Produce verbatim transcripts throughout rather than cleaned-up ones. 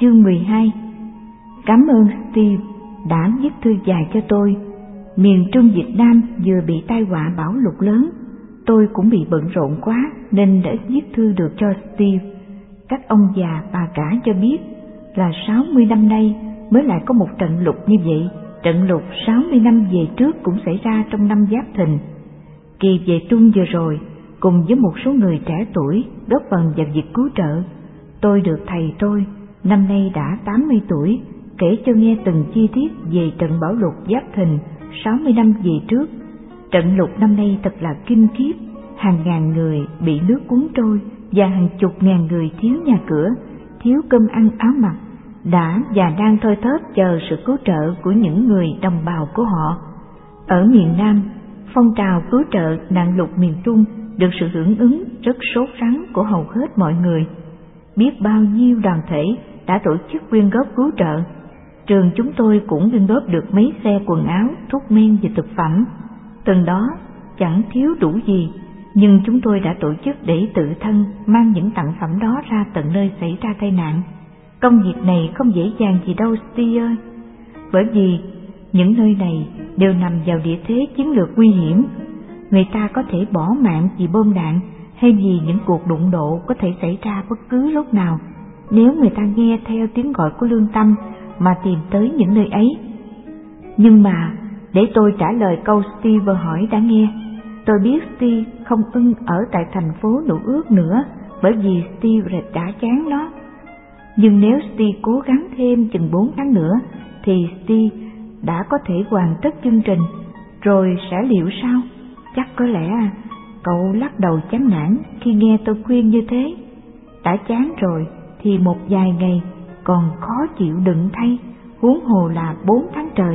Chương mười hai. Cảm ơn Steve đã viết thư dài cho tôi. Miền Trung Việt Nam vừa bị tai họa bão lụt lớn, tôi cũng bị bận rộn quá nên đã viết thư được cho Steve. Các ông già bà cả cho biết là sáu mươi năm nay mới lại có một trận lụt như vậy. Trận lụt sáu mươi năm về trước cũng xảy ra trong năm Giáp Thìn. Kỳ về Trung vừa rồi, cùng với một số người trẻ tuổi góp phần vào việc cứu trợ. Tôi được thầy tôi, năm nay đã tám mươi tuổi, kể cho nghe từng chi tiết về trận bão lụt Giáp Thìn sáu mươi năm về trước. Trận lụt năm nay thật là kinh khiếp, hàng ngàn người bị nước cuốn trôi và hàng chục ngàn người thiếu nhà cửa, thiếu cơm ăn áo mặc, đã và đang thoi thóp chờ sự cứu trợ của những người đồng bào của họ. Ở miền Nam, phong trào cứu trợ nạn lụt miền Trung được sự hưởng ứng rất sốt sắng của hầu hết mọi người. Biết bao nhiêu đoàn thể đã tổ chức quyên góp cứu trợ. Trường chúng tôi cũng quyên góp được mấy xe quần áo, thuốc men và thực phẩm. Từng đó chẳng thiếu đủ gì, nhưng chúng tôi đã tổ chức để tự thân mang những tặng phẩm đó ra tận nơi xảy ra tai nạn. Công việc này không dễ dàng gì đâu Steve ơi, bởi vì những nơi này đều nằm vào địa thế chiến lược nguy hiểm. Người ta có thể bỏ mạng vì bom đạn hay vì những cuộc đụng độ có thể xảy ra bất cứ lúc nào, nếu người ta nghe theo tiếng gọi của lương tâm mà tìm tới những nơi ấy. Nhưng mà để tôi trả lời câu Steve vừa hỏi đã nghe, tôi biết Steve không ưng ở tại thành phố Nữ Ước nữa, bởi vì Steve đã chán nó. Nhưng nếu Steve cố gắng thêm chừng bốn tháng nữa thì Steve đã có thể hoàn tất chương trình, rồi sẽ liệu sao? Chắc có lẽ cậu lắc đầu chán nản khi nghe tôi khuyên như thế. Đã chán rồi thì một vài ngày còn khó chịu đựng thay, huống hồ là bốn tháng trời.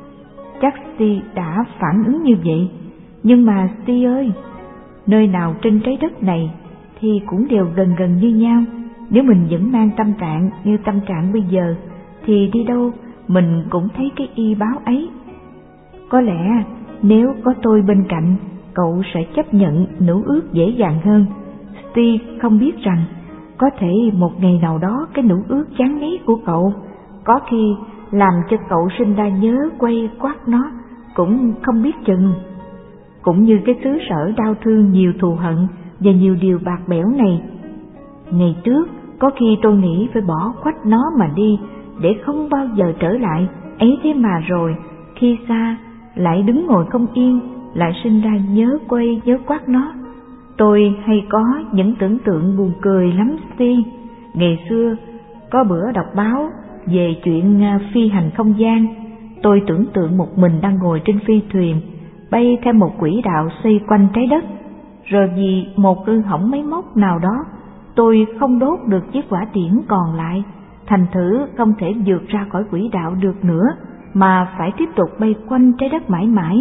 Chắc Steve đã phản ứng như vậy. Nhưng mà Steve ơi, nơi nào trên trái đất này thì cũng đều gần gần như nhau. Nếu mình vẫn mang tâm trạng như tâm trạng bây giờ thì đi đâu mình cũng thấy cái y báo ấy. Có lẽ nếu có tôi bên cạnh, cậu sẽ chấp nhận nữ ước dễ dàng hơn. Steve không biết rằng có thể một ngày nào đó cái nữ ước chán ngấy của cậu có khi làm cho cậu sinh ra nhớ quay quát nó cũng không biết chừng. Cũng như cái xứ sở đau thương nhiều thù hận và nhiều điều bạc bẽo này. Ngày trước có khi tôi nghĩ phải bỏ quách nó mà đi để không bao giờ trở lại, ấy thế mà rồi khi xa lại đứng ngồi không yên, lại sinh ra nhớ quay nhớ quát nó. Tôi hay có những tưởng tượng buồn cười lắm Steve. Ngày xưa có bữa đọc báo về chuyện phi hành không gian, tôi tưởng tượng một mình đang ngồi trên phi thuyền bay theo một quỹ đạo xoay quanh trái đất, rồi vì một hư hỏng máy móc nào đó tôi không đốt được chiếc hỏa tiễn còn lại, thành thử không thể vượt ra khỏi quỹ đạo được nữa mà phải tiếp tục bay quanh trái đất mãi mãi.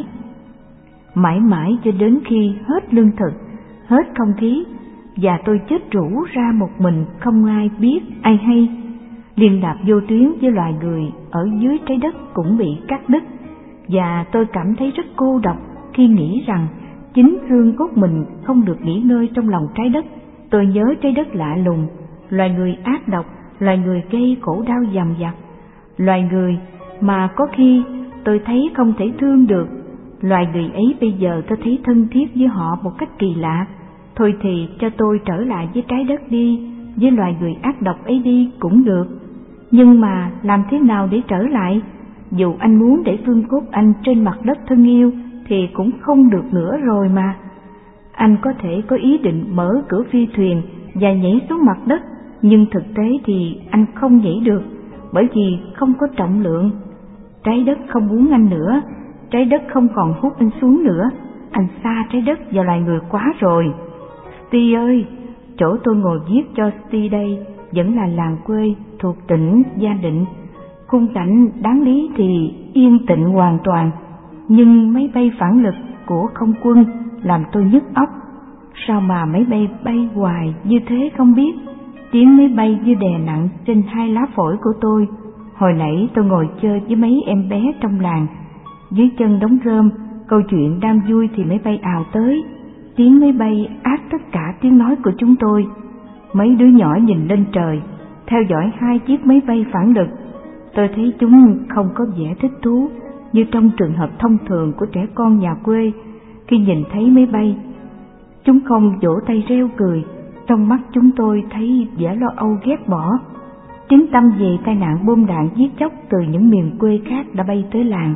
Mãi mãi cho đến khi hết lương thực, hết không khí và tôi chết rũ ra một mình, không ai biết ai hay. Liên lạc vô tuyến với loài người ở dưới trái đất cũng bị cắt đứt, và tôi cảm thấy rất cô độc khi nghĩ rằng chính xương cốt mình không được nghỉ ngơi trong lòng trái đất. Tôi nhớ trái đất lạ lùng, loài người ác độc, loài người gây khổ đau dằn vặt, loài người mà có khi tôi thấy không thể thương được. Loài người ấy bây giờ tôi thấy thân thiết với họ một cách kỳ lạ. Thôi thì cho tôi trở lại với trái đất đi, với loài người ác độc ấy đi cũng được. Nhưng mà làm thế nào để trở lại? Dù anh muốn để xương cốt anh trên mặt đất thân yêu thì cũng không được nữa rồi mà. Anh có thể có ý định mở cửa phi thuyền và nhảy xuống mặt đất, nhưng thực tế thì anh không nhảy được, bởi vì không có trọng lượng. Trái đất không muốn anh nữa, trái đất không còn hút anh xuống nữa. Anh xa trái đất và loài người quá rồi. Steve ơi, chỗ tôi ngồi viết cho Steve đây vẫn là làng quê thuộc tỉnh Gia Định. Khung cảnh đáng lý thì yên tĩnh hoàn toàn, nhưng máy bay phản lực của không quân làm tôi nhức óc. Sao mà máy bay bay hoài như thế không biết? Tiếng máy bay như đè nặng trên hai lá phổi của tôi. Hồi nãy tôi ngồi chơi với mấy em bé trong làng, dưới chân đống rơm, câu chuyện đang vui thì máy bay ào tới. Tiếng máy bay át tất cả tiếng nói của chúng tôi. Mấy đứa nhỏ nhìn lên trời, theo dõi hai chiếc máy bay phản lực. Tôi thấy chúng không có vẻ thích thú như trong trường hợp thông thường của trẻ con nhà quê khi nhìn thấy máy bay. Chúng không vỗ tay reo cười, trong mắt chúng tôi thấy vẻ lo âu ghét bỏ. Tiếng tăm về tai nạn bom đạn giết chóc từ những miền quê khác đã bay tới làng.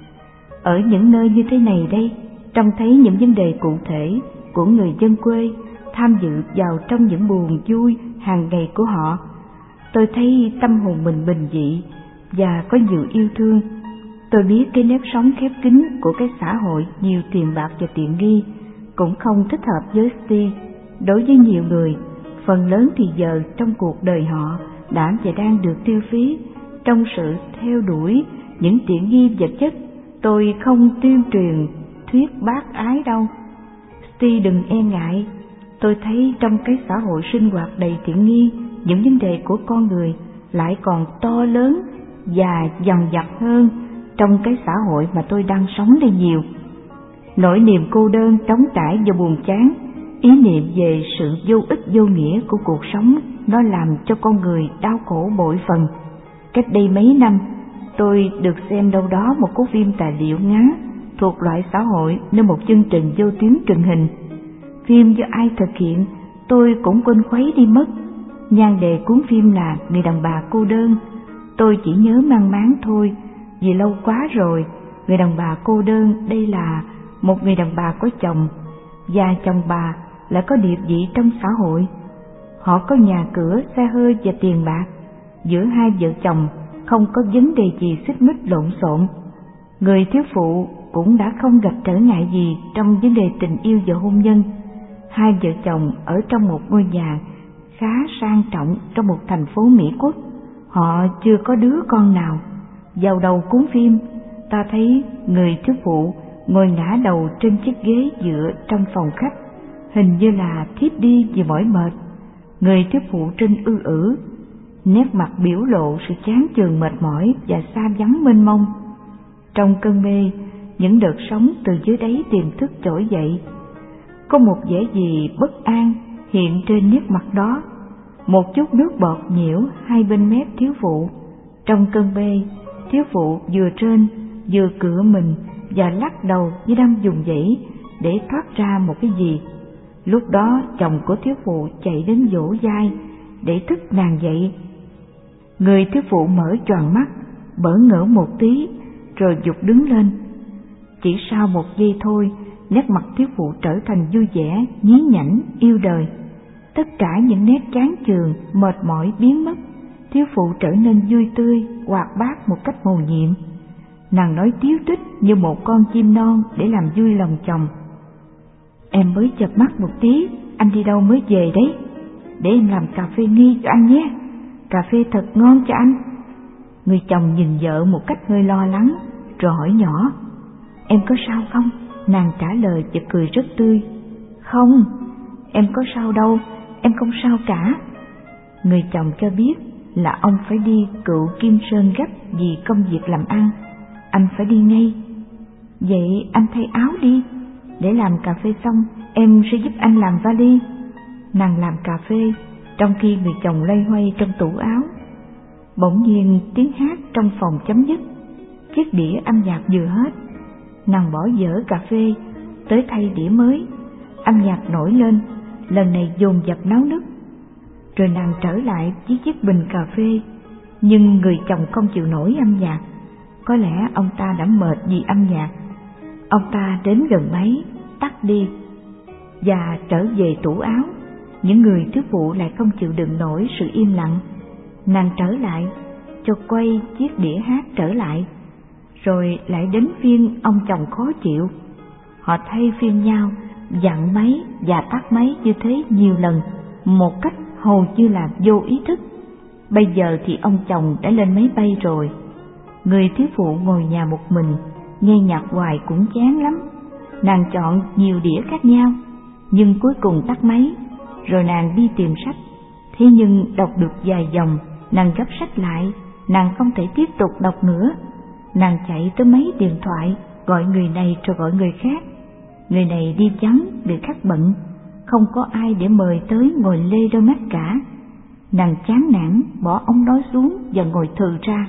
Ở những nơi như thế này đây, trông thấy những vấn đề cụ thể của người dân quê tham dự vào trong những buồn vui hàng ngày của họ. Tôi thấy tâm hồn mình bình dị và có nhiều yêu thương. Tôi biết cái nếp sống khép kín của cái xã hội nhiều tiền bạc và tiện nghi cũng không thích hợp với Steve. Đối với nhiều người, phần lớn thì giờ trong cuộc đời họ đã và đang được tiêu phí trong sự theo đuổi những tiện nghi vật chất. Tôi không tuyên truyền thuyết bác ái đâu. Steve đừng e ngại. Tôi thấy trong cái xã hội sinh hoạt đầy tiện nghi, những vấn đề của con người lại còn to lớn và dằn vặt hơn trong cái xã hội mà tôi đang sống đây nhiều. Nỗi niềm cô đơn, trống trải và buồn chán, ý niệm về sự vô ích vô nghĩa của cuộc sống, nó làm cho con người đau khổ bội phần. Cách đây mấy năm, tôi được xem đâu đó một cuốn phim tài liệu ngắn thuộc loại xã hội nơi một chương trình vô tuyến truyền hình. Phim do ai thực hiện tôi cũng quên khuấy đi mất. Nhan đề cuốn phim là Người đàn bà cô đơn. Tôi chỉ nhớ mang máng thôi, vì lâu quá rồi. Người đàn bà cô đơn đây là một người đàn bà có chồng, và chồng bà lại có địa vị trong xã hội. Họ có nhà cửa, xe hơi và tiền bạc. Giữa hai vợ chồng không có vấn đề gì xích mích lộn xộn. Người thiếu phụ cũng đã không gặp trở ngại gì trong vấn đề tình yêu và hôn nhân. Hai vợ chồng ở trong một ngôi nhà khá sang trọng trong một thành phố Mỹ Quốc. Họ chưa có đứa con nào. Vào đầu cuốn phim, ta thấy người thiếu phụ ngồi ngã đầu trên chiếc ghế dựa trong phòng khách, hình như là thiếp đi vì mỏi mệt. Người thiếu phụ trên ư ử, nét mặt biểu lộ sự chán chường mệt mỏi và xa vắng mênh mông. Trong cơn mê, những đợt sóng từ dưới đáy tiềm thức trỗi dậy. Có một vẻ gì bất an hiện trên nét mặt đó, một chút nước bọt nhiễu hai bên mép thiếu phụ. Trong cơn mê, thiếu phụ vừa trên vừa cựa mình và lắc đầu như đang dùng dãy để thoát ra một cái gì. Lúc đó chồng của thiếu phụ chạy đến vỗ vai để thức nàng dậy. Người thiếu phụ mở choàng mắt, bỡ ngỡ một tí rồi giục đứng lên. Chỉ sau một giây thôi, nét mặt thiếu phụ trở thành vui vẻ, nhí nhảnh, yêu đời. Tất cả những nét chán chường, mệt mỏi biến mất. Thiếu phụ trở nên vui tươi, hoạt bát một cách mầu nhiệm. Nàng nói tíu tít như một con chim non để làm vui lòng chồng. Em mới chợp mắt một tí, anh đi đâu mới về đấy? Để em làm cà phê nghi cho anh nhé. Cà phê thật ngon cho anh. Người chồng nhìn vợ một cách hơi lo lắng, rồi hỏi nhỏ: Em có sao không? Nàng trả lời và cười rất tươi: Không, em có sao đâu, em không sao cả. Người chồng cho biết là ông phải đi Cựu Kim Sơn gấp vì công việc làm ăn. Anh phải đi ngay. Vậy anh thay áo đi. Để làm cà phê xong, em sẽ giúp anh làm vali. Nàng làm cà phê, trong khi người chồng loay hoay trong tủ áo. Bỗng nhiên tiếng hát trong phòng chấm dứt. Chiếc đĩa âm nhạc vừa hết. Nàng bỏ dở cà phê, tới thay đĩa mới. Âm nhạc nổi lên, lần này dồn dập náo nức. Rồi nàng trở lại với chiếc bình cà phê. Nhưng người chồng không chịu nổi âm nhạc. Có lẽ ông ta đã mệt vì âm nhạc. Ông ta đến gần máy, tắt đi và trở về tủ áo. Những người thiếu phụ lại không chịu đựng nổi sự im lặng. Nàng trở lại, cho quay chiếc đĩa hát trở lại. Rồi lại đến phiên ông chồng khó chịu. Họ thay phiên nhau dặn máy và tắt máy như thế nhiều lần, một cách hầu như là vô ý thức. Bây giờ thì ông chồng đã lên máy bay rồi. Người thiếu phụ ngồi nhà một mình, nghe nhạc hoài cũng chán lắm. Nàng chọn nhiều đĩa khác nhau, nhưng cuối cùng tắt máy. Rồi nàng đi tìm sách. Thế nhưng đọc được vài dòng, nàng gấp sách lại. Nàng không thể tiếp tục đọc nữa. Nàng chạy tới mấy điện thoại, gọi người này rồi gọi người khác. Người này đi vắng, người khác bận, không có ai để mời tới ngồi lê đôi mắt cả. Nàng chán nản bỏ ống nói xuống và ngồi thừ ra.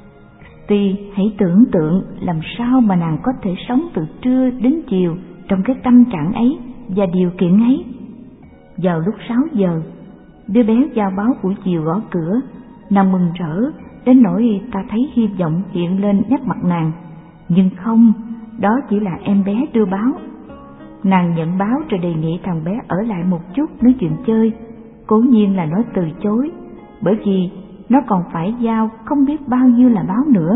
Steve hãy tưởng tượng làm sao mà nàng có thể sống từ trưa đến chiều trong cái tâm trạng ấy và điều kiện ấy. Vào lúc sáu giờ, đứa bé giao báo buổi chiều gõ cửa. Nàng mừng rỡ đến nỗi ta thấy hy vọng hiện lên nét mặt nàng, nhưng không, đó chỉ là em bé đưa báo. Nàng nhận báo rồi đề nghị thằng bé ở lại một chút nói chuyện chơi. Cố nhiên là nó từ chối, bởi vì nó còn phải giao không biết bao nhiêu là báo nữa.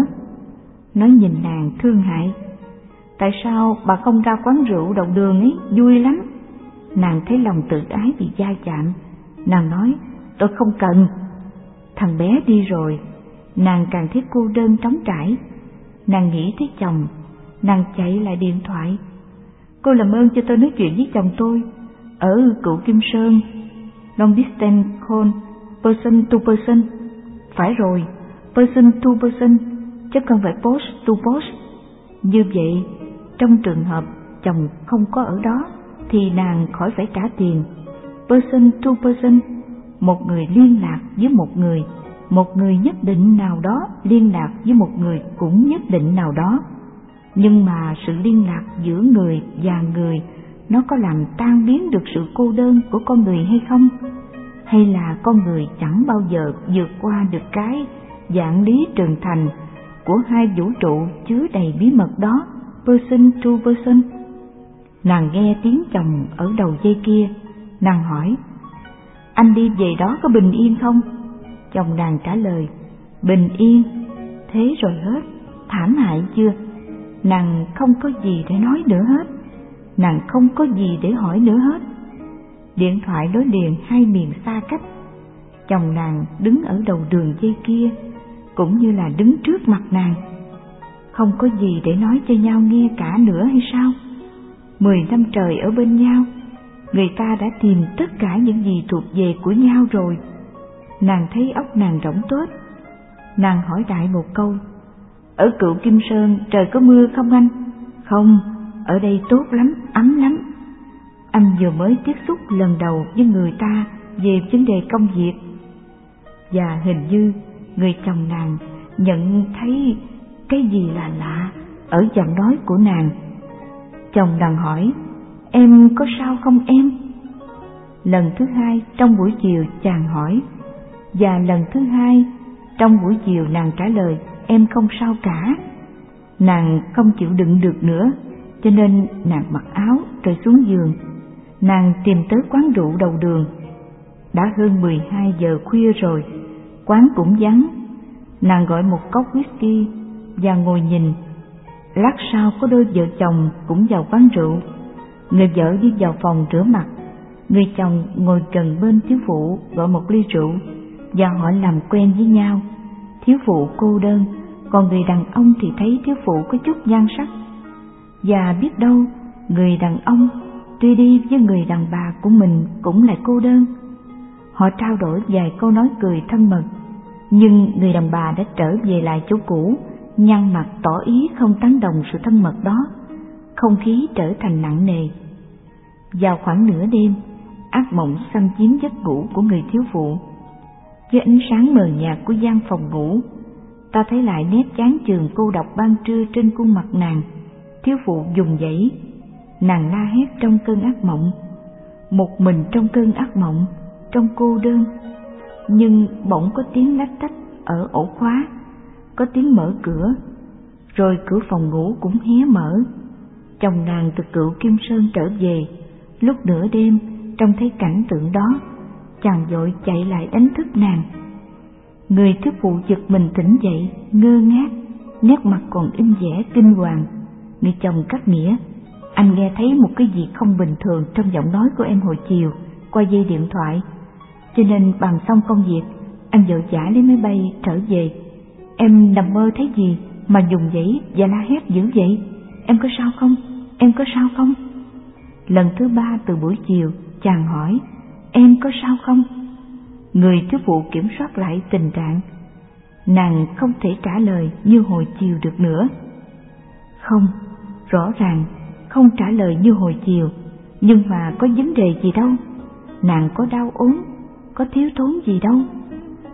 Nó nhìn nàng thương hại. Tại sao bà không ra quán rượu đầu đường ấy, vui lắm. Nàng thấy lòng tự ái bị va chạm. Nàng nói, tôi không cần. Thằng bé đi rồi, nàng càng thấy cô đơn trống trải. Nàng nghĩ tới chồng, nàng chạy lại điện thoại. Cô làm ơn cho tôi nói chuyện với chồng tôi ở Cựu Kim Sơn, long distance call, person to person. Phải rồi, person to person, chứ không phải post to post. Như vậy, trong trường hợp chồng không có ở đó thì nàng khỏi phải trả tiền. Person to person, một người liên lạc với một người, một người nhất định nào đó liên lạc với một người cũng nhất định nào đó. Nhưng mà sự liên lạc giữa người và người, nó có làm tan biến được sự cô đơn của con người hay không? Hay là con người chẳng bao giờ vượt qua được cái vạn lý trường thành của hai vũ trụ chứa đầy bí mật đó, person to person? Nàng nghe tiếng chồng ở đầu dây kia. Nàng hỏi, anh đi về đó có bình yên không? Chồng nàng trả lời, bình yên. Thế rồi hết, thảm hại chưa? Nàng không có gì để nói nữa hết, nàng không có gì để hỏi nữa hết. Điện thoại nối liền hai miền xa cách. Chồng nàng đứng ở đầu đường dây kia, cũng như là đứng trước mặt nàng. Không có gì để nói cho nhau nghe cả nữa hay sao? Mười năm trời ở bên nhau, người ta đã tìm tất cả những gì thuộc về của nhau rồi. Nàng thấy óc nàng rỗng tuếch. Nàng hỏi đại một câu, ở Cựu Kim Sơn trời có mưa không anh? Không, ở đây tốt lắm, ấm lắm. Anh vừa mới tiếp xúc lần đầu với người ta về vấn đề công việc. Và hình như người chồng nàng nhận thấy cái gì là lạ ở giọng nói của nàng. Chồng nàng hỏi, em có sao không em? Lần thứ hai trong buổi chiều chàng hỏi, và lần thứ hai trong buổi chiều nàng trả lời, em không sao cả. Nàng không chịu đựng được nữa, cho nên nàng mặc áo rồi xuống giường. Nàng tìm tới quán rượu đầu đường. Đã hơn mười hai giờ khuya rồi, quán cũng vắng. Nàng gọi một cốc whisky và ngồi nhìn. Lát sau có đôi vợ chồng cũng vào quán rượu. Người vợ đi vào phòng rửa mặt, người chồng ngồi gần bên thiếu phụ gọi một ly rượu, và họ làm quen với nhau. Thiếu phụ cô đơn, còn người đàn ông thì thấy thiếu phụ có chút nhan sắc. Và biết đâu, người đàn ông tuy đi với người đàn bà của mình cũng lại cô đơn. Họ trao đổi vài câu nói cười thân mật, nhưng người đàn bà đã trở về lại chỗ cũ, nhăn mặt tỏ ý không tán đồng sự thân mật đó. Không khí trở thành nặng nề. Vào khoảng nửa đêm, ác mộng xâm chiếm giấc ngủ của người thiếu phụ. Với ánh sáng mờ nhạt của gian phòng ngủ, ta thấy lại nét chán chường cô độc ban trưa trên khuôn mặt nàng. Thiếu phụ vùng vẫy, nàng la hét trong cơn ác mộng, một mình trong cơn ác mộng, trong cô đơn. Nhưng bỗng có tiếng lách tách ở ổ khóa, có tiếng mở cửa, rồi cửa phòng ngủ cũng hé mở. Chồng nàng từ Cựu Kim Sơn trở về, lúc nửa đêm trông thấy cảnh tượng đó, chàng vội chạy lại đánh thức nàng. Người thiếu phụ giật mình tỉnh dậy, ngơ ngác, nét mặt còn in vẻ kinh hoàng. Người chồng cắt nghĩa, anh nghe thấy một cái gì không bình thường trong giọng nói của em hồi chiều qua dây điện thoại, cho nên bàn xong công việc, anh vội vã lấy máy bay trở về. Em nằm mơ thấy gì mà dùng dãy và la hét dữ vậy? Em có sao không? Em có sao không? Lần thứ ba từ buổi chiều, chàng hỏi, em có sao không? Người thiếu phụ kiểm soát lại tình trạng. Nàng không thể trả lời như hồi chiều được nữa. Không, rõ ràng không trả lời như hồi chiều, nhưng mà có vấn đề gì đâu. Nàng có đau ốm, có thiếu thốn gì đâu.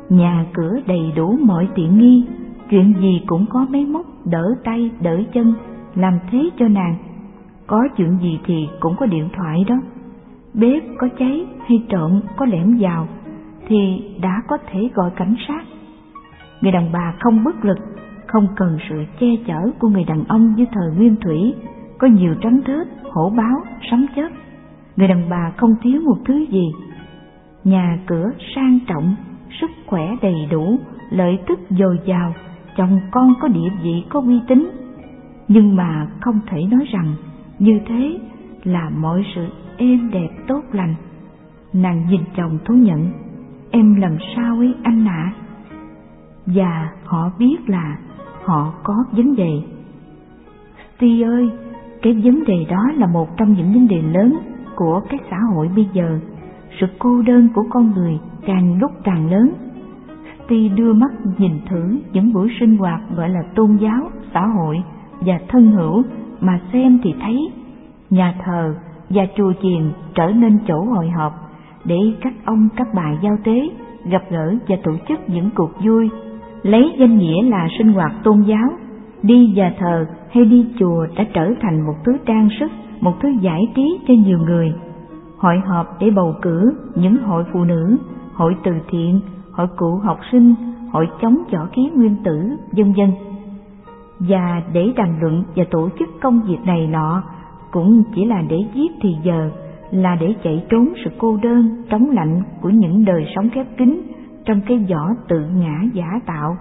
nhà cửa đầy đủ mọi tiện nghi, chuyện gì cũng có máy móc đỡ tay đỡ chân làm thế cho nàng. Có chuyện gì thì cũng có điện thoại đó. Bếp có cháy hay trộm có lẻm vào thì đã có thể gọi cảnh sát. Người đàn bà không bất lực, không cần sự che chở của người đàn ông như thời Nguyên Thủy, có nhiều trống thớt, hổ báo, sấm chớp. Người đàn bà không thiếu một thứ gì. Nhà cửa sang trọng, sức khỏe đầy đủ, lợi tức dồi dào, chồng con có địa vị, có uy tín. Nhưng mà không thể nói rằng như thế là mọi sự êm đẹp tốt lành. Nàng nhìn chồng thú nhận: "Em làm sao ấy anh ạ?" À? Và họ biết là họ có vấn đề. Steve ơi, cái vấn đề đó là một trong những vấn đề lớn của cái xã hội bây giờ. Sự cô đơn của con người càng lúc càng lớn. Steve đưa mắt nhìn thử những buổi sinh hoạt gọi là tôn giáo, xã hội và thân hữu mà xem thì thấy nhà thờ và chùa chiền trở nên chỗ hội họp để các ông các bà giao tế, gặp gỡ và tổ chức những cuộc vui lấy danh nghĩa là sinh hoạt tôn giáo. Đi nhà thờ hay đi chùa đã trở thành một thứ trang sức, một thứ giải trí cho nhiều người. Hội họp để bầu cử những hội phụ nữ, hội từ thiện, hội cựu học sinh, hội chống võ khí nguyên tử, vân vân. Và để đàm luận và tổ chức công việc này nọ cũng chỉ là để giết thì giờ, là để chạy trốn sự cô đơn, trống lạnh của những đời sống khép kín trong cái vỏ tự ngã giả tạo.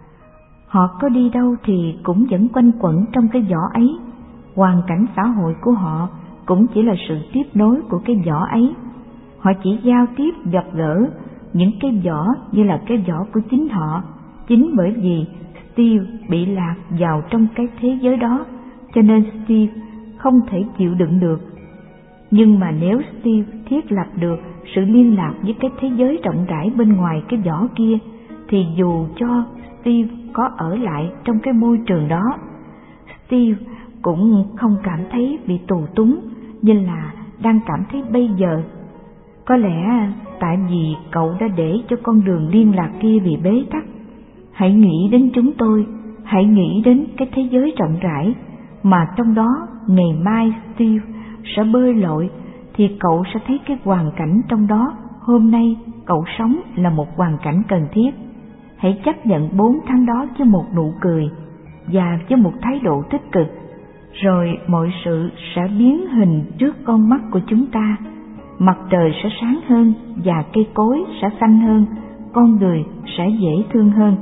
Họ có đi đâu thì cũng vẫn quanh quẩn trong cái vỏ ấy. Hoàn cảnh xã hội của họ cũng chỉ là sự tiếp nối của cái vỏ ấy. Họ chỉ giao tiếp gặp gỡ những cái vỏ như là cái vỏ của chính họ. Chính bởi vì Steve bị lạc vào trong cái thế giới đó, cho nên Steve không thể chịu đựng được. Nhưng mà nếu Steve thiết lập được sự liên lạc với cái thế giới rộng rãi bên ngoài cái vỏ kia, thì dù cho Steve có ở lại trong cái môi trường đó, Steve cũng không cảm thấy bị tù túng như là đang cảm thấy bây giờ. Có lẽ tại vì cậu đã để cho con đường liên lạc kia bị bế tắc. Hãy nghĩ đến chúng tôi, hãy nghĩ đến cái thế giới rộng rãi mà trong đó ngày mai Steve sẽ bơi lội, thì cậu sẽ thấy cái hoàn cảnh trong đó hôm nay cậu sống là một hoàn cảnh cần thiết. Hãy chấp nhận bốn tháng đó với một nụ cười và với một thái độ tích cực, rồi mọi sự sẽ biến hình trước con mắt của chúng ta. Mặt trời sẽ sáng hơn và cây cối sẽ xanh hơn, con người sẽ dễ thương hơn.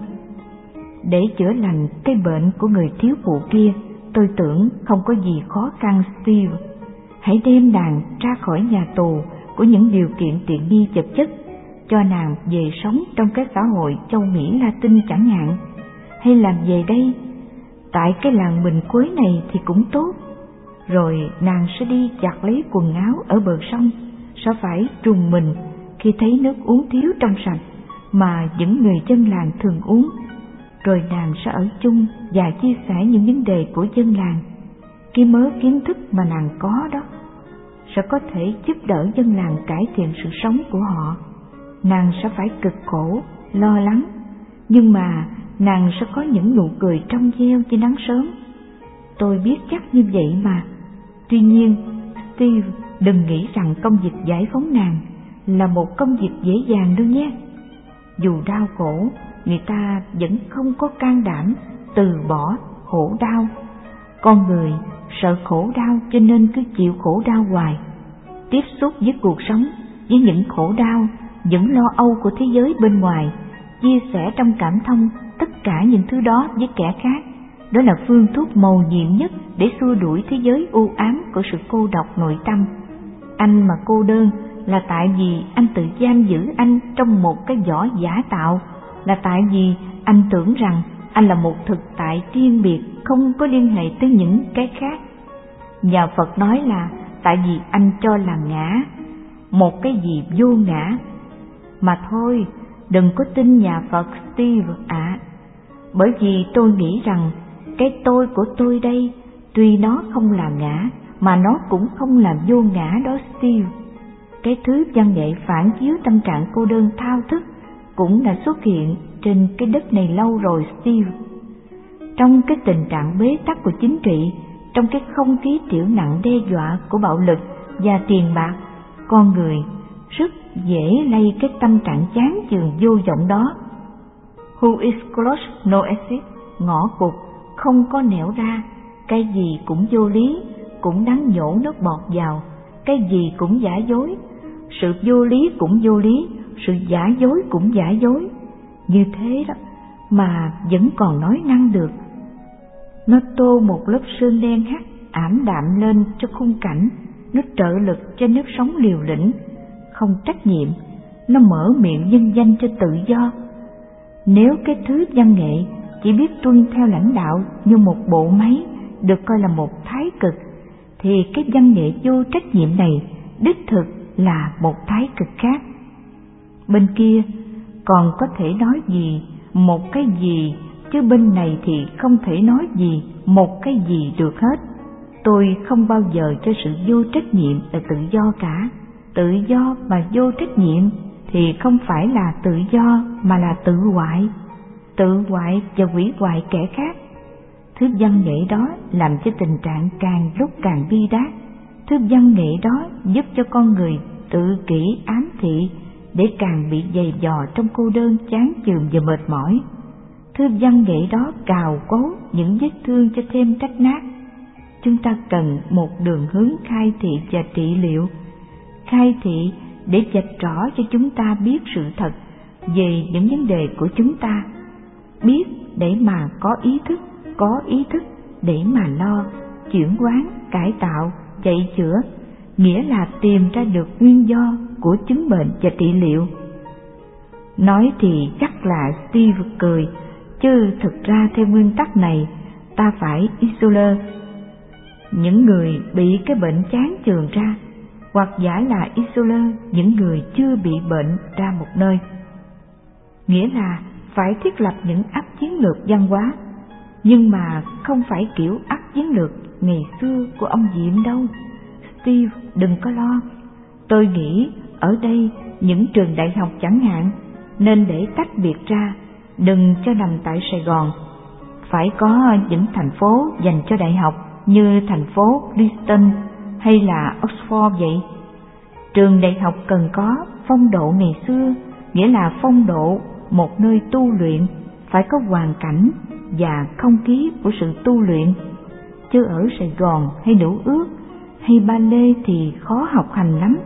Để chữa lành cái bệnh của người thiếu phụ kia, tôi tưởng không có gì khó khăn Steve. Hãy đem nàng ra khỏi nhà tù của những điều kiện tiện nghi vật chất, cho nàng về sống trong cái xã hội châu Mỹ Latin chẳng hạn. Hay làm về đây, tại cái làng mình Quới này thì cũng tốt. Rồi nàng sẽ đi giặt lấy quần áo ở bờ sông, sẽ phải trùng mình khi thấy nước uống thiếu trong sạch mà những người dân làng thường uống. Rồi nàng sẽ ở chung và chia sẻ những vấn đề của dân làng. Cái mớ kiến thức mà nàng có đó sẽ có thể giúp đỡ dân làng cải thiện sự sống của họ. Nàng sẽ phải cực khổ, lo lắng, nhưng mà nàng sẽ có những nụ cười trong veo như nắng sớm. Tôi biết chắc như vậy mà. Tuy nhiên, Steve đừng nghĩ rằng công việc giải phóng nàng là một công việc dễ dàng đâu nhé. Dù đau khổ, người ta vẫn không có can đảm từ bỏ khổ đau. Con người sợ khổ đau cho nên cứ chịu khổ đau hoài. Tiếp xúc với cuộc sống, với những khổ đau, những lo âu của thế giới bên ngoài, chia sẻ trong cảm thông tất cả những thứ đó với kẻ khác, đó là phương thuốc mầu nhiệm nhất để xua đuổi thế giới u ám của sự cô độc nội tâm. Anh mà cô đơn là tại vì anh tự giam giữ anh trong một cái vỏ giả tạo, là tại vì anh tưởng rằng anh là một thực tại riêng biệt, không có liên hệ tới những cái khác. Nhà Phật nói là tại vì anh cho là ngã, một cái gì vô ngã. Mà thôi, đừng có tin nhà Phật Steve ạ. À. Bởi vì tôi nghĩ rằng cái tôi của tôi đây, tuy nó không là ngã, mà nó cũng không là vô ngã đó Steve. Cái thứ văn nghệ phản chiếu tâm trạng cô đơn thao thức cũng đã xuất hiện trên cái đất này lâu rồi, Steve. Trong cái tình trạng bế tắc của chính trị, trong cái không khí triểu nặng đe dọa của bạo lực và tiền bạc, con người rất dễ lây cái tâm trạng chán chường vô vọng đó. Who is close no exit, ngõ cụt không có nẻo ra, cái gì cũng vô lý, cũng đáng nhổ nước bọt vào, cái gì cũng giả dối, sự vô lý cũng vô lý, sự giả dối cũng giả dối. Như thế đó mà vẫn còn nói năng được. Nó tô một lớp sơn đen hắt ảm đạm lên cho khung cảnh, nó trợ lực cho nếp sống liều lĩnh, không trách nhiệm, nó mở miệng nhân danh cho tự do. Nếu cái thứ văn nghệ chỉ biết tuân theo lãnh đạo như một bộ máy được coi là một thái cực, thì cái văn nghệ vô trách nhiệm này đích thực là một thái cực khác. Bên kia còn có thể nói gì một cái gì, chứ bên này thì không thể nói gì một cái gì được hết. Tôi không bao giờ cho sự vô trách nhiệm là tự do cả. Tự do mà vô trách nhiệm thì không phải là tự do mà là tự hoại. Tự hoại và hủy hoại kẻ khác. Thứ văn nghệ đó làm cho tình trạng càng lúc càng bi đát. Thứ văn nghệ đó giúp cho con người tự kỷ ám thị để càng bị dày dò trong cô đơn chán chường và mệt mỏi. Thứ văn nghệ đó cào cấu những vết thương cho thêm rách nát. Chúng ta cần một đường hướng khai thị và trị liệu. Khai thị để vạch rõ cho chúng ta biết sự thật về những vấn đề của chúng ta. Biết để mà có ý thức, có ý thức để mà lo, chuyển hóa, cải tạo, chạy chữa, nghĩa là tìm ra được nguyên do của chứng bệnh và trị liệu. Nói thì chắc là Steve cười, chứ thực ra theo nguyên tắc này ta phải isoler những người bị cái bệnh chán chường ra, hoặc giả là isoler những người chưa bị bệnh ra một nơi. Nghĩa là phải thiết lập những áp chiến lược văn hóa, nhưng mà không phải kiểu áp chiến lược ngày xưa của ông Diệm đâu. Steve đừng có lo. Tôi nghĩ ở đây những trường đại học chẳng hạn nên để tách biệt ra, đừng cho nằm tại Sài Gòn. Phải có những thành phố dành cho đại học như thành phố Princeton hay là Oxford vậy. Trường đại học cần có phong độ ngày xưa, nghĩa là phong độ một nơi tu luyện, phải có hoàn cảnh và không khí của sự tu luyện. Chứ ở Sài Gòn hay Nữ Ước hay Ba Lê thì khó học hành lắm.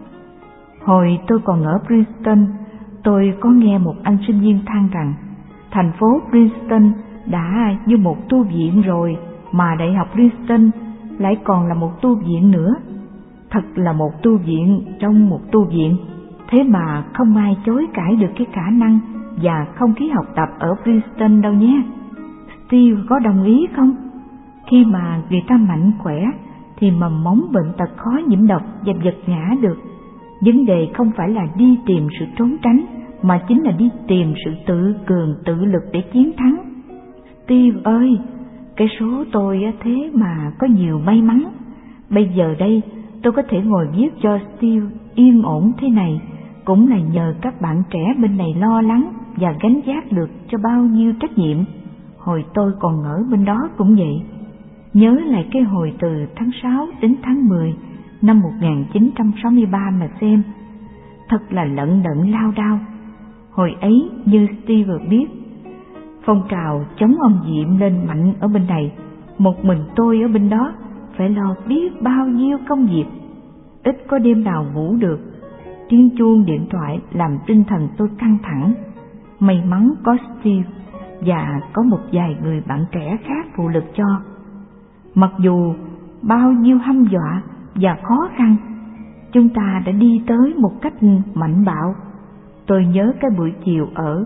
Hồi tôi còn ở Princeton, tôi có nghe một anh sinh viên than rằng thành phố Princeton đã như một tu viện rồi, mà đại học Princeton lại còn là một tu viện nữa. Thật là một tu viện trong một tu viện. Thế mà không ai chối cãi được cái khả năng và không khí học tập ở Princeton đâu nhé. Steve có đồng ý không? Khi mà người ta mạnh khỏe thì mầm mống bệnh tật khó nhiễm độc và vật ngã được. Vấn đề không phải là đi tìm sự trốn tránh, mà chính là đi tìm sự tự cường tự lực để chiến thắng. Steve ơi, cái số tôi thế mà có nhiều may mắn. Bây giờ đây tôi có thể ngồi viết cho Steve yên ổn thế này, cũng là nhờ các bạn trẻ bên này lo lắng và gánh vác được cho bao nhiêu trách nhiệm. Hồi tôi còn ở bên đó cũng vậy. Nhớ lại cái hồi từ tháng sáu đến tháng mười năm một nghìn chín trăm sáu mươi ba mà xem, thật là lận đận lao đao. Hồi ấy như Steve biết, phong trào chống ông Diệm lên mạnh ở bên này, một mình tôi ở bên đó phải lo biết bao nhiêu công việc, ít có đêm nào ngủ được. Tiếng chuông điện thoại làm tinh thần tôi căng thẳng. May mắn có Steve và có một vài người bạn trẻ khác phụ lực cho. Mặc dù bao nhiêu hăm dọa và khó khăn, chúng ta đã đi tới một cách mạnh bạo. Tôi nhớ cái buổi chiều ở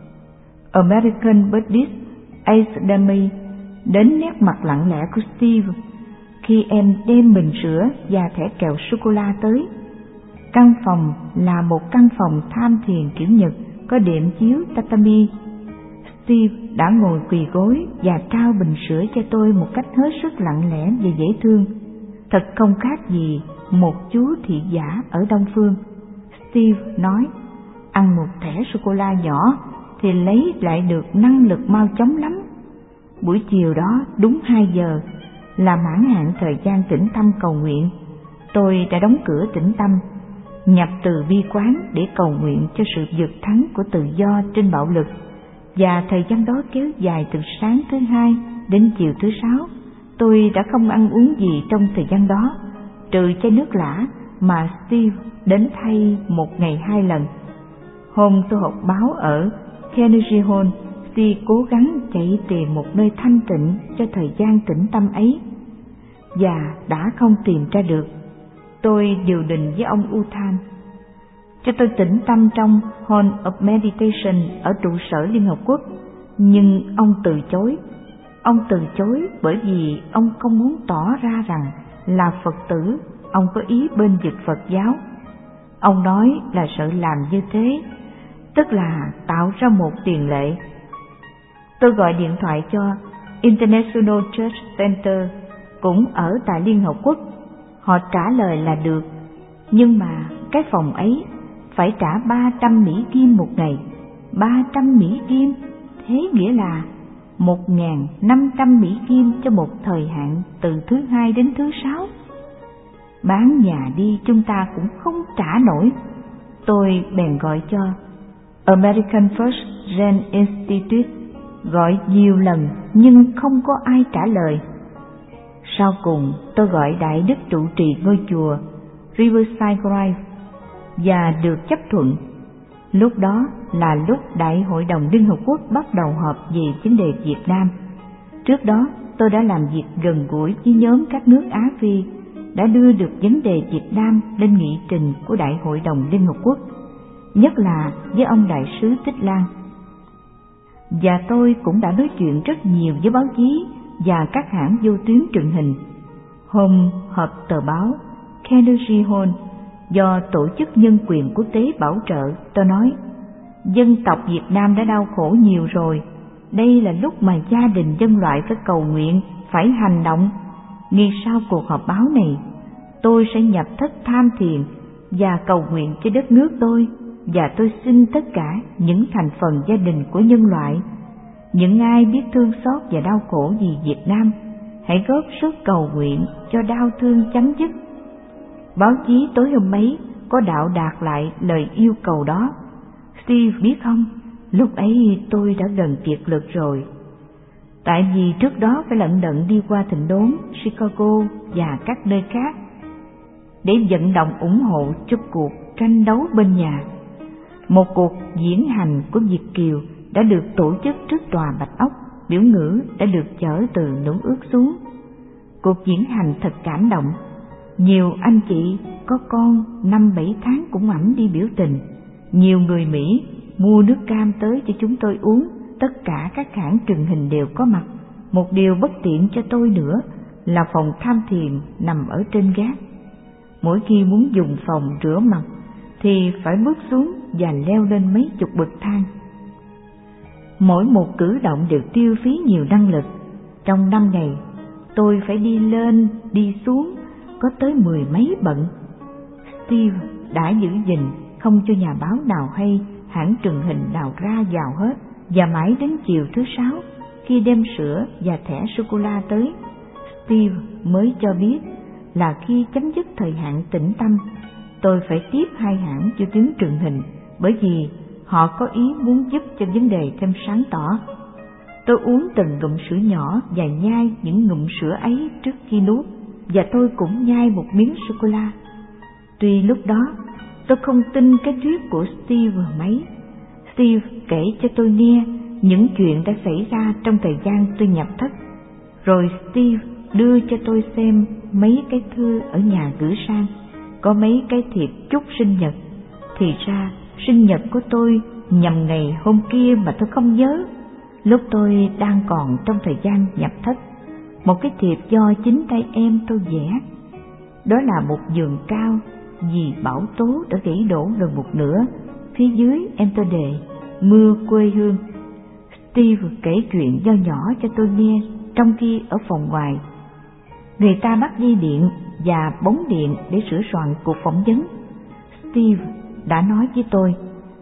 American Buddhist Academy, đến nét mặt lặng lẽ của Steve khi em đem bình sữa và thẻ kẹo sô-cô-la tới. Căn phòng là một căn phòng tham thiền kiểu Nhật, có đệm chiếu tatami. Steve đã ngồi quỳ gối và trao bình sữa cho tôi một cách hết sức lặng lẽ và dễ thương. Thật không khác gì một chú thị giả ở Đông Phương. Steve nói, ăn một thẻ sô-cô-la nhỏ thì lấy lại được năng lực mau chóng lắm. Buổi chiều đó đúng hai giờ là mãn hạn thời gian tĩnh tâm cầu nguyện. Tôi đã đóng cửa tĩnh tâm, nhập từ bi quán để cầu nguyện cho sự vượt thắng của tự do trên bạo lực, và thời gian đó kéo dài từ sáng thứ hai đến chiều thứ sáu. Tôi đã không ăn uống gì trong thời gian đó, trừ chai nước lã mà Steve đến thay một ngày hai lần. Hôm tôi họp báo ở Carnegie Hall, Steve cố gắng chạy tìm một nơi thanh tịnh cho thời gian tĩnh tâm ấy, và đã không tìm ra được. Tôi điều đình với ông Uthan cho tôi tĩnh tâm trong Hall of Meditation ở trụ sở Liên Hợp Quốc, nhưng ông từ chối. Ông từ chối bởi vì ông không muốn tỏ ra rằng là Phật tử, ông có ý bên vực Phật giáo. Ông nói là sợ làm như thế, tức là tạo ra một tiền lệ. Tôi gọi điện thoại cho International Church Center, cũng ở tại Liên Hợp Quốc. Họ trả lời là được, nhưng mà cái phòng ấy phải trả ba trăm Mỹ Kim một ngày. ba trăm Mỹ Kim, thế nghĩa là một nghìn năm trăm Mỹ Kim cho một thời hạn từ thứ hai đến thứ sáu. Bán nhà đi chúng ta cũng không trả nổi. Tôi bèn gọi cho American First Gen Institute, gọi nhiều lần nhưng không có ai trả lời. Sau cùng tôi gọi đại đức trụ trì ngôi chùa Riverside Drive và được chấp thuận. Lúc đó là lúc Đại hội đồng Liên Hợp Quốc bắt đầu họp về vấn đề Việt Nam. Trước đó tôi đã làm việc gần gũi với nhóm các nước Á Phi, đã đưa được vấn đề Việt Nam lên nghị trình của Đại hội đồng Liên Hợp Quốc, nhất là với ông đại sứ Tích Lan. Và tôi cũng đã nói chuyện rất nhiều với báo chí và các hãng vô tuyến truyền hình. Hôm họp tờ báo Carnegie Hall do Tổ chức Nhân quyền Quốc tế bảo trợ, tôi nói: dân tộc Việt Nam đã đau khổ nhiều rồi, đây là lúc mà gia đình nhân loại phải cầu nguyện, phải hành động. Ngay sau cuộc họp báo này, tôi sẽ nhập thất tham thiền và cầu nguyện cho đất nước tôi, và tôi xin tất cả những thành phần gia đình của nhân loại, những ai biết thương xót và đau khổ vì Việt Nam, hãy góp sức cầu nguyện cho đau thương chấm dứt. Báo chí tối hôm ấy có đạo đạt lại lời yêu cầu đó. Steve biết không, lúc ấy tôi đã gần kiệt lực rồi. Tại vì trước đó phải lận đận đi qua Thịnh Đốn, Chicago và các nơi khác để vận động ủng hộ cho cuộc tranh đấu bên nhà. Một cuộc diễn hành của Việt kiều đã được tổ chức trước tòa Bạch Ốc, biểu ngữ đã được chở từ Nũng Ước xuống. Cuộc diễn hành thật cảm động. Nhiều anh chị có con năm bảy tháng cũng ẵm đi biểu tình. Nhiều người Mỹ mua nước cam tới cho chúng tôi uống. Tất cả các hãng truyền hình đều có mặt. Một điều bất tiện cho tôi nữa là phòng tham thiền nằm ở trên gác. Mỗi khi muốn dùng phòng rửa mặt thì phải bước xuống và leo lên mấy chục bậc thang. Mỗi một cử động đều tiêu phí nhiều năng lực. Trong năm ngày tôi phải đi lên đi xuống có tới mười mấy bận. Steve đã giữ gìn không cho nhà báo nào hay hãng truyền hình nào ra vào hết, và mãi đến chiều thứ sáu khi đem sữa và thẻ sô-cô-la tới, Steve mới cho biết là khi chấm dứt thời hạn tĩnh tâm, tôi phải tiếp hai hãng vô tuyến truyền hình, bởi vì họ có ý muốn giúp cho vấn đề thêm sáng tỏ. Tôi uống từng ngụm sữa nhỏ và nhai những ngụm sữa ấy trước khi nuốt, và tôi cũng nhai một miếng sô-cô-la. Tuy lúc đó tôi không tin cái thuyết của Steve mấy. Steve kể cho tôi nghe những chuyện đã xảy ra trong thời gian tôi nhập thất. Rồi Steve đưa cho tôi xem mấy cái thư ở nhà gửi sang, có mấy cái thiệp chúc sinh nhật. Thì ra sinh nhật của tôi nhằm ngày hôm kia mà tôi không nhớ, lúc tôi đang còn trong thời gian nhập thất. Một cái thiệp do chính tay em tôi vẽ. Đó là một vườn cao vì bão tố đã gãy đổ gần một nửa. Phía dưới em tôi đề mưa quê hương. Steve kể chuyện nho nhỏ cho tôi nghe trong khi ở phòng ngoài. Người ta bắt dây điện và bóng điện để sửa soạn cuộc phỏng vấn. Steve đã nói với tôi,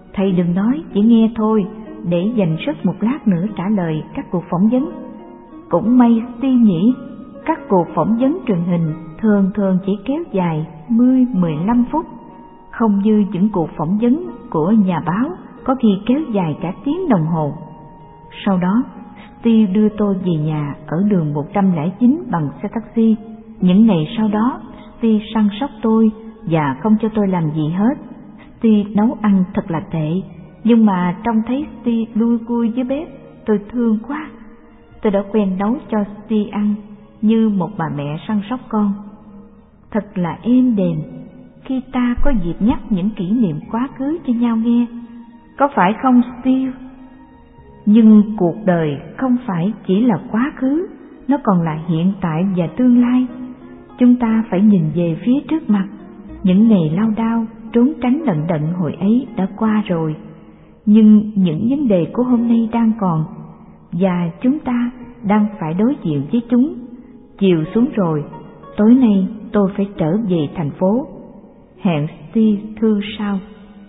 thầy đừng nói, chỉ nghe thôi, để dành sức một lát nữa trả lời các cuộc phỏng vấn. Cũng may Steve nhỉ, các cuộc phỏng vấn truyền hình thường thường chỉ kéo dài mười đến mười lăm phút, không như những cuộc phỏng vấn của nhà báo có khi kéo dài cả tiếng đồng hồ. Sau đó, Steve đưa tôi về nhà ở đường một trăm lẻ chín bằng xe taxi. Những ngày sau đó, Steve săn sóc tôi và không cho tôi làm gì hết. Steve nấu ăn thật là tệ, nhưng mà trông thấy Steve lui cui dưới bếp, tôi thương quá. Tôi đã quen nấu cho Steve ăn như một bà mẹ săn sóc con. Thật là êm đềm khi ta có dịp nhắc những kỷ niệm quá khứ cho nhau nghe, có phải không Steve? Nhưng cuộc đời không phải chỉ là quá khứ, nó còn là hiện tại và tương lai. Chúng ta phải nhìn về phía trước mặt. Những ngày lao đao, trốn tránh lận đận hồi ấy đã qua rồi, nhưng những vấn đề của hôm nay đang còn, và chúng ta đang phải đối diện với chúng. Chiều xuống rồi, tối nay tôi phải trở về thành phố. Hẹn Steve thư sau.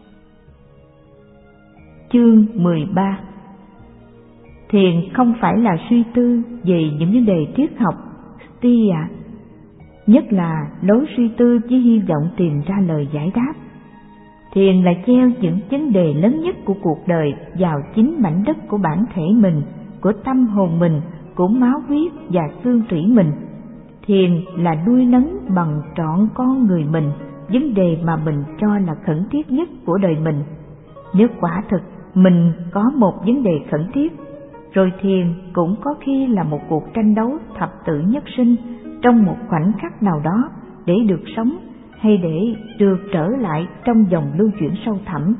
Chương mười ba. Thiền không phải là suy tư về những vấn đề triết học, Steve ạ. À. Nhất là lối suy tư với hy vọng tìm ra lời giải đáp. Thiền là gieo những vấn đề lớn nhất của cuộc đời vào chính mảnh đất của bản thể mình, của tâm hồn mình, của máu huyết và xương tủy mình. Thiền là nuôi nấng bằng trọn con người mình vấn đề mà mình cho là khẩn thiết nhất của đời mình. Nếu quả thực mình có một vấn đề khẩn thiết, rồi thiền cũng có khi là một cuộc tranh đấu thập tự nhất sinh trong một khoảnh khắc nào đó để được sống hay để được trở lại trong dòng lưu chuyển sâu thẳm.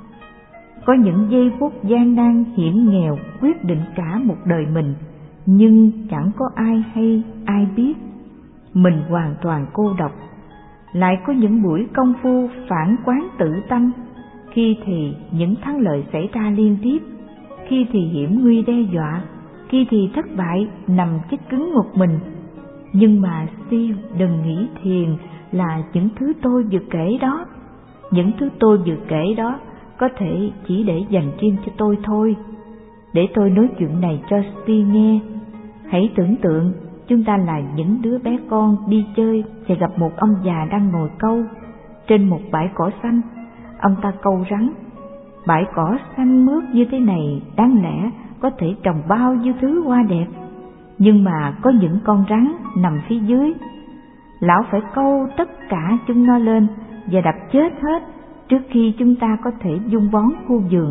Có những giây phút gian nan hiểm nghèo quyết định cả một đời mình, nhưng chẳng có ai hay ai biết. Mình hoàn toàn cô độc. Lại có những buổi công phu phản quán tự tâm, khi thì những thắng lợi xảy ra liên tiếp, khi thì hiểm nguy đe dọa, khi thì thất bại nằm chết cứng một mình. Nhưng mà Steve đừng nghĩ thiền là những thứ tôi vừa kể đó. Những thứ tôi vừa kể đó có thể chỉ để dành riêng cho tôi thôi. Để tôi nói chuyện này cho Steve nghe. Hãy tưởng tượng chúng ta là những đứa bé con đi chơi và gặp một ông già đang ngồi câu trên một bãi cỏ xanh. Ông ta câu rắn. Bãi cỏ xanh mướt như thế này đáng lẽ có thể trồng bao nhiêu thứ hoa đẹp, nhưng mà có những con rắn nằm phía dưới. Lão phải câu tất cả chúng nó lên và đập chết hết trước khi chúng ta có thể dung bón khu vườn.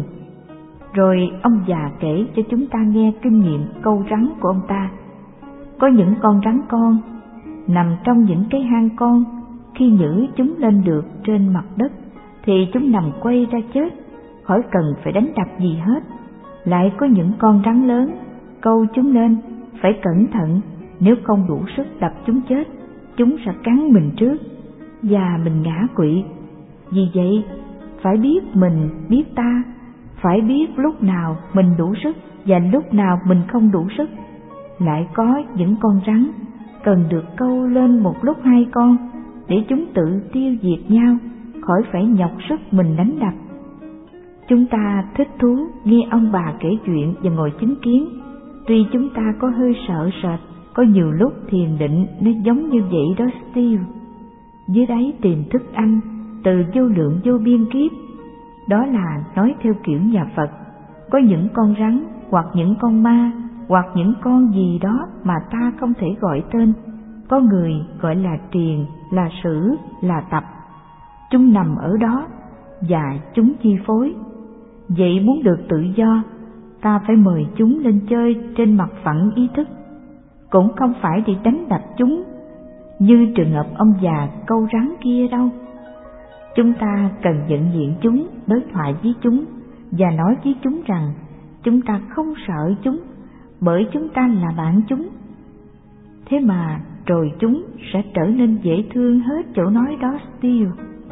Rồi ông già kể cho chúng ta nghe kinh nghiệm câu rắn của ông ta. Có những con rắn con nằm trong những cái hang con, khi nhử chúng lên được trên mặt đất thì chúng nằm quay ra chết, khỏi cần phải đánh đập gì hết. Lại có những con rắn lớn, câu chúng lên phải cẩn thận, nếu không đủ sức đập chúng chết, chúng sẽ cắn mình trước và mình ngã quỵ. Vì vậy phải biết mình biết ta, phải biết lúc nào mình đủ sức và lúc nào mình không đủ sức. Lại có những con rắn cần được câu lên một lúc hai con để chúng tự tiêu diệt nhau, khỏi phải nhọc sức mình đánh đập. Chúng ta thích thú nghe ông bà kể chuyện và ngồi chứng kiến. Tuy chúng ta có hơi sợ sệt, có nhiều lúc thiền định nó giống như vậy đó Steve. Dưới đáy tiềm thức anh từ vô lượng vô biên kiếp. Đó là nói theo kiểu nhà Phật. Có những con rắn hoặc những con ma hoặc những con gì đó mà ta không thể gọi tên. Có người gọi là triền, là sử, là tập. Chúng nằm ở đó và chúng chi phối. Vậy muốn được tự do, ta phải mời chúng lên chơi trên mặt phẳng ý thức, cũng không phải để đánh đập chúng như trường hợp ông già câu rắn kia đâu. Chúng ta cần nhận diện chúng, đối thoại với chúng và nói với chúng rằng chúng ta không sợ chúng, bởi chúng ta là bạn chúng. Thế mà rồi chúng sẽ trở nên dễ thương hết chỗ nói đó Steve.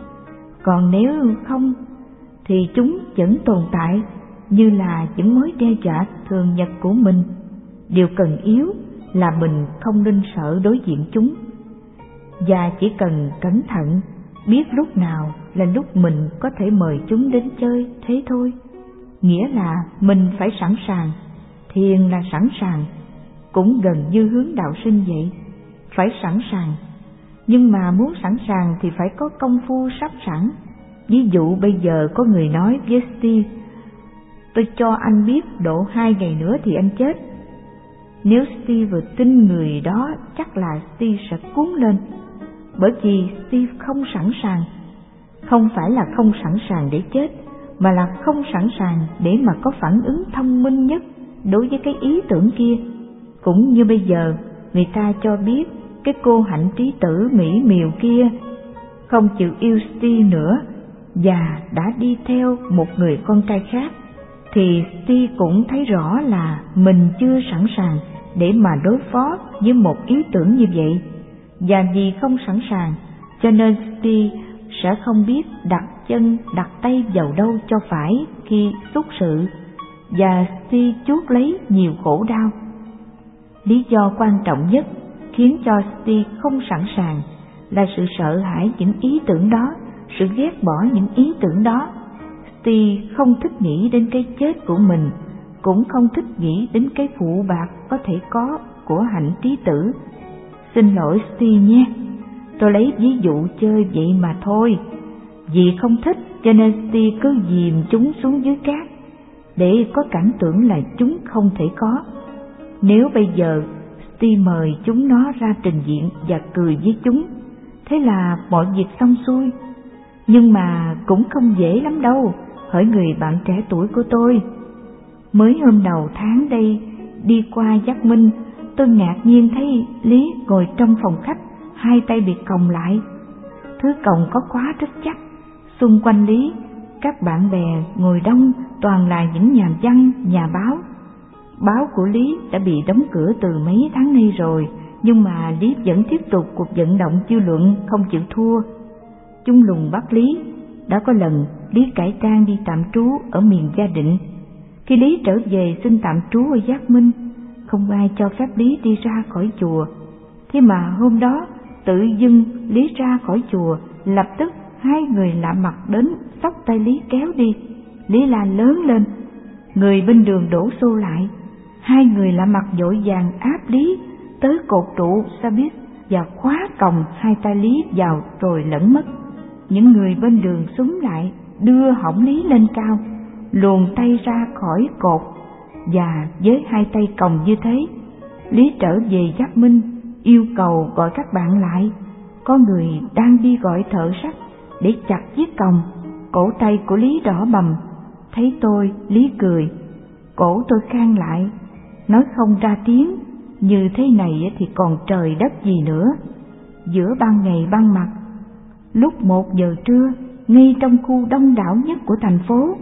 Còn nếu không thì chúng vẫn tồn tại như là những mối đe dọa thường nhật của mình. Điều cần yếu là mình không nên sợ đối diện chúng, và chỉ cần cẩn thận biết lúc nào là lúc mình có thể mời chúng đến chơi, thế thôi. Nghĩa là mình phải sẵn sàng, thiền là sẵn sàng, cũng gần như hướng đạo sinh vậy, phải sẵn sàng. Nhưng mà muốn sẵn sàng thì phải có công phu sắp sẵn. Ví dụ bây giờ có người nói với Steve, tôi cho anh biết độ hai ngày nữa thì anh chết. Nếu Steve vừa tin người đó, chắc là Steve sẽ cuốn lên, bởi vì Steve không sẵn sàng. Không phải là không sẵn sàng để chết, mà là không sẵn sàng để mà có phản ứng thông minh nhất đối với cái ý tưởng kia. Cũng như bây giờ, người ta cho biết cái cô hạnh trí tử mỹ miều kia không chịu yêu Steve nữa và đã đi theo một người con trai khác, thì Steve cũng thấy rõ là mình chưa sẵn sàng để mà đối phó với một ý tưởng như vậy. Và vì không sẵn sàng, cho nên Steve sẽ không biết đặt chân, đặt tay vào đâu cho phải khi xúc sự, và Steve chuốc lấy nhiều khổ đau. Lý do quan trọng nhất khiến cho Steve không sẵn sàng là sự sợ hãi những ý tưởng đó, sự ghét bỏ những ý tưởng đó. Steve không thích nghĩ đến cái chết của mình, cũng không thích nghĩ đến cái phụ bạc có thể có của hạnh trí tử. Xin lỗi Steve nhé, tôi lấy ví dụ chơi vậy mà thôi. Vì không thích cho nên Steve cứ dìm chúng xuống dưới cát, để có cảm tưởng là chúng không thể có. Nếu bây giờ Steve mời chúng nó ra trình diện và cười với chúng, thế là mọi việc xong xuôi. Nhưng mà cũng không dễ lắm đâu, hỡi người bạn trẻ tuổi của tôi. Mới hôm đầu tháng đây, đi qua Giác Minh, tôi ngạc nhiên thấy Lý ngồi trong phòng khách, hai tay bị còng lại. Thứ còng có khóa rất chắc. Xung quanh Lý, các bạn bè ngồi đông, toàn là những nhà văn, nhà báo. Báo của Lý đã bị đóng cửa từ mấy tháng nay rồi, nhưng mà Lý vẫn tiếp tục cuộc vận động dư luận không chịu thua. Chúng lùng bắt Lý. Đã có lần Lý cải trang đi tạm trú ở miền Gia Định. Khi Lý trở về xin tạm trú ở Giác Minh, không ai cho phép Lý đi ra khỏi chùa. Thế mà hôm đó tự dưng Lý ra khỏi chùa, lập tức hai người lạ mặt đến xốc tay Lý kéo đi. Lý la lớn lên, người bên đường đổ xô lại. Hai người lạ mặt vội vàng áp Lý tới cột trụ xe buýt và khóa còng hai tay Lý vào rồi lẫn mất. Những người bên đường xúm lại đưa hõng Lý lên cao, luồn tay ra khỏi cột, và với hai tay còng như thế, Lý trở về Giác Minh, yêu cầu gọi các bạn lại. Có người đang đi gọi thợ sắt để chặt chiếc còng. Cổ tay của Lý đỏ bầm. Thấy tôi, Lý cười. Cổ tôi khang lại, nói không ra tiếng. Như thế này thì còn trời đất gì nữa. Giữa ban ngày ban mặt, lúc một giờ trưa, ngay trong khu đông đảo nhất của thành phố.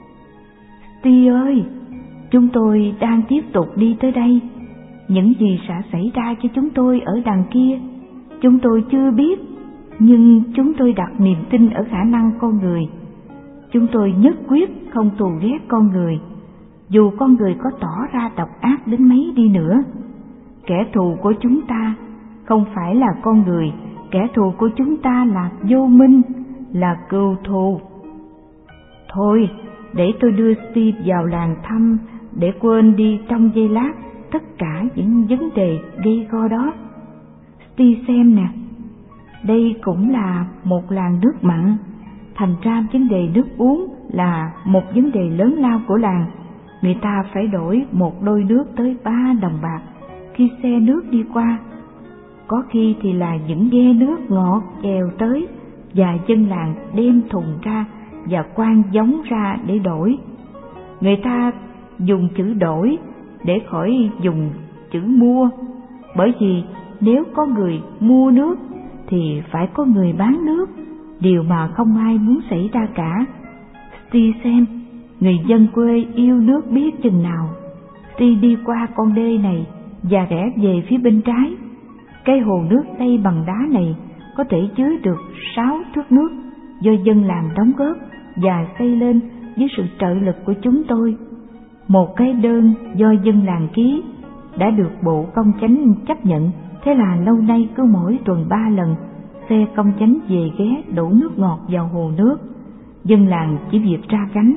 Steve ơi, chúng tôi đang tiếp tục đi tới đây. Những gì sẽ xảy ra cho chúng tôi ở đằng kia, chúng tôi chưa biết, nhưng chúng tôi đặt niềm tin ở khả năng con người. Chúng tôi nhất quyết không thù ghét con người, dù con người có tỏ ra độc ác đến mấy đi nữa. Kẻ thù của chúng ta không phải là con người, kẻ thù của chúng ta là vô minh, là cừu thù. Thôi, để tôi đưa Steve vào làng thăm để quên đi trong giây lát tất cả những vấn đề gây go đó. Steve xem nè, đây cũng là một làng nước mặn, thành ra vấn đề nước uống là một vấn đề lớn lao của làng. Người ta phải đổi một đôi nước tới ba đồng bạc khi xe nước đi qua. Có khi thì là những ghe nước ngọt chèo tới, và dân làng đem thùng ra và khoan giống ra để đổi. Người ta dùng chữ đổi để khỏi dùng chữ mua, bởi vì nếu có người mua nước thì phải có người bán nước, điều mà không ai muốn xảy ra cả. Steve xem, người dân quê yêu nước biết chừng nào. Steve đi qua con đê này và rẽ về phía bên trái. Cái hồ nước xây bằng đá này có thể chứa được sáu thước nước do dân làng đóng góp và xây lên với sự trợ lực của chúng tôi. Một cái đơn do dân làng ký đã được Bộ Công Chánh chấp nhận, thế là lâu nay cứ mỗi tuần ba lần xe công chánh về ghé đổ nước ngọt vào hồ nước, dân làng chỉ việc ra gánh.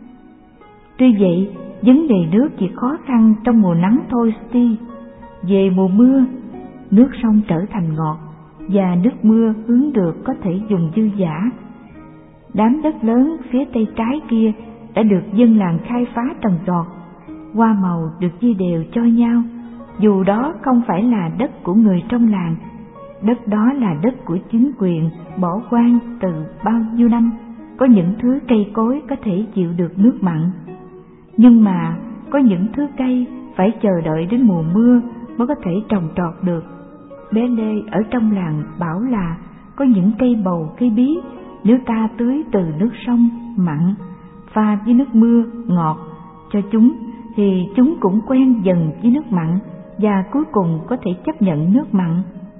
Tuy vậy, vấn đề nước chỉ khó khăn trong mùa nắng thôi Steve. Về mùa mưa, nước sông trở thành ngọt và nước mưa hướng được có thể dùng dư dả. Đám đất lớn phía tây trái kia đã được dân làng khai phá trồng trọt, hoa màu được chia đều cho nhau, dù đó không phải là đất của người trong làng. Đất đó là đất của chính quyền bỏ hoang từ bao nhiêu năm, có những thứ cây cối có thể chịu được nước mặn. Nhưng mà có những thứ cây phải chờ đợi đến mùa mưa mới có thể trồng trọt được. Bé Lê ở trong làng bảo là có những cây bầu, cây bí, nếu ta tưới từ nước sông mặn pha với nước mưa ngọt cho chúng thì chúng cũng quen dần với nước mặn và cuối cùng có thể chấp nhận nước mặn.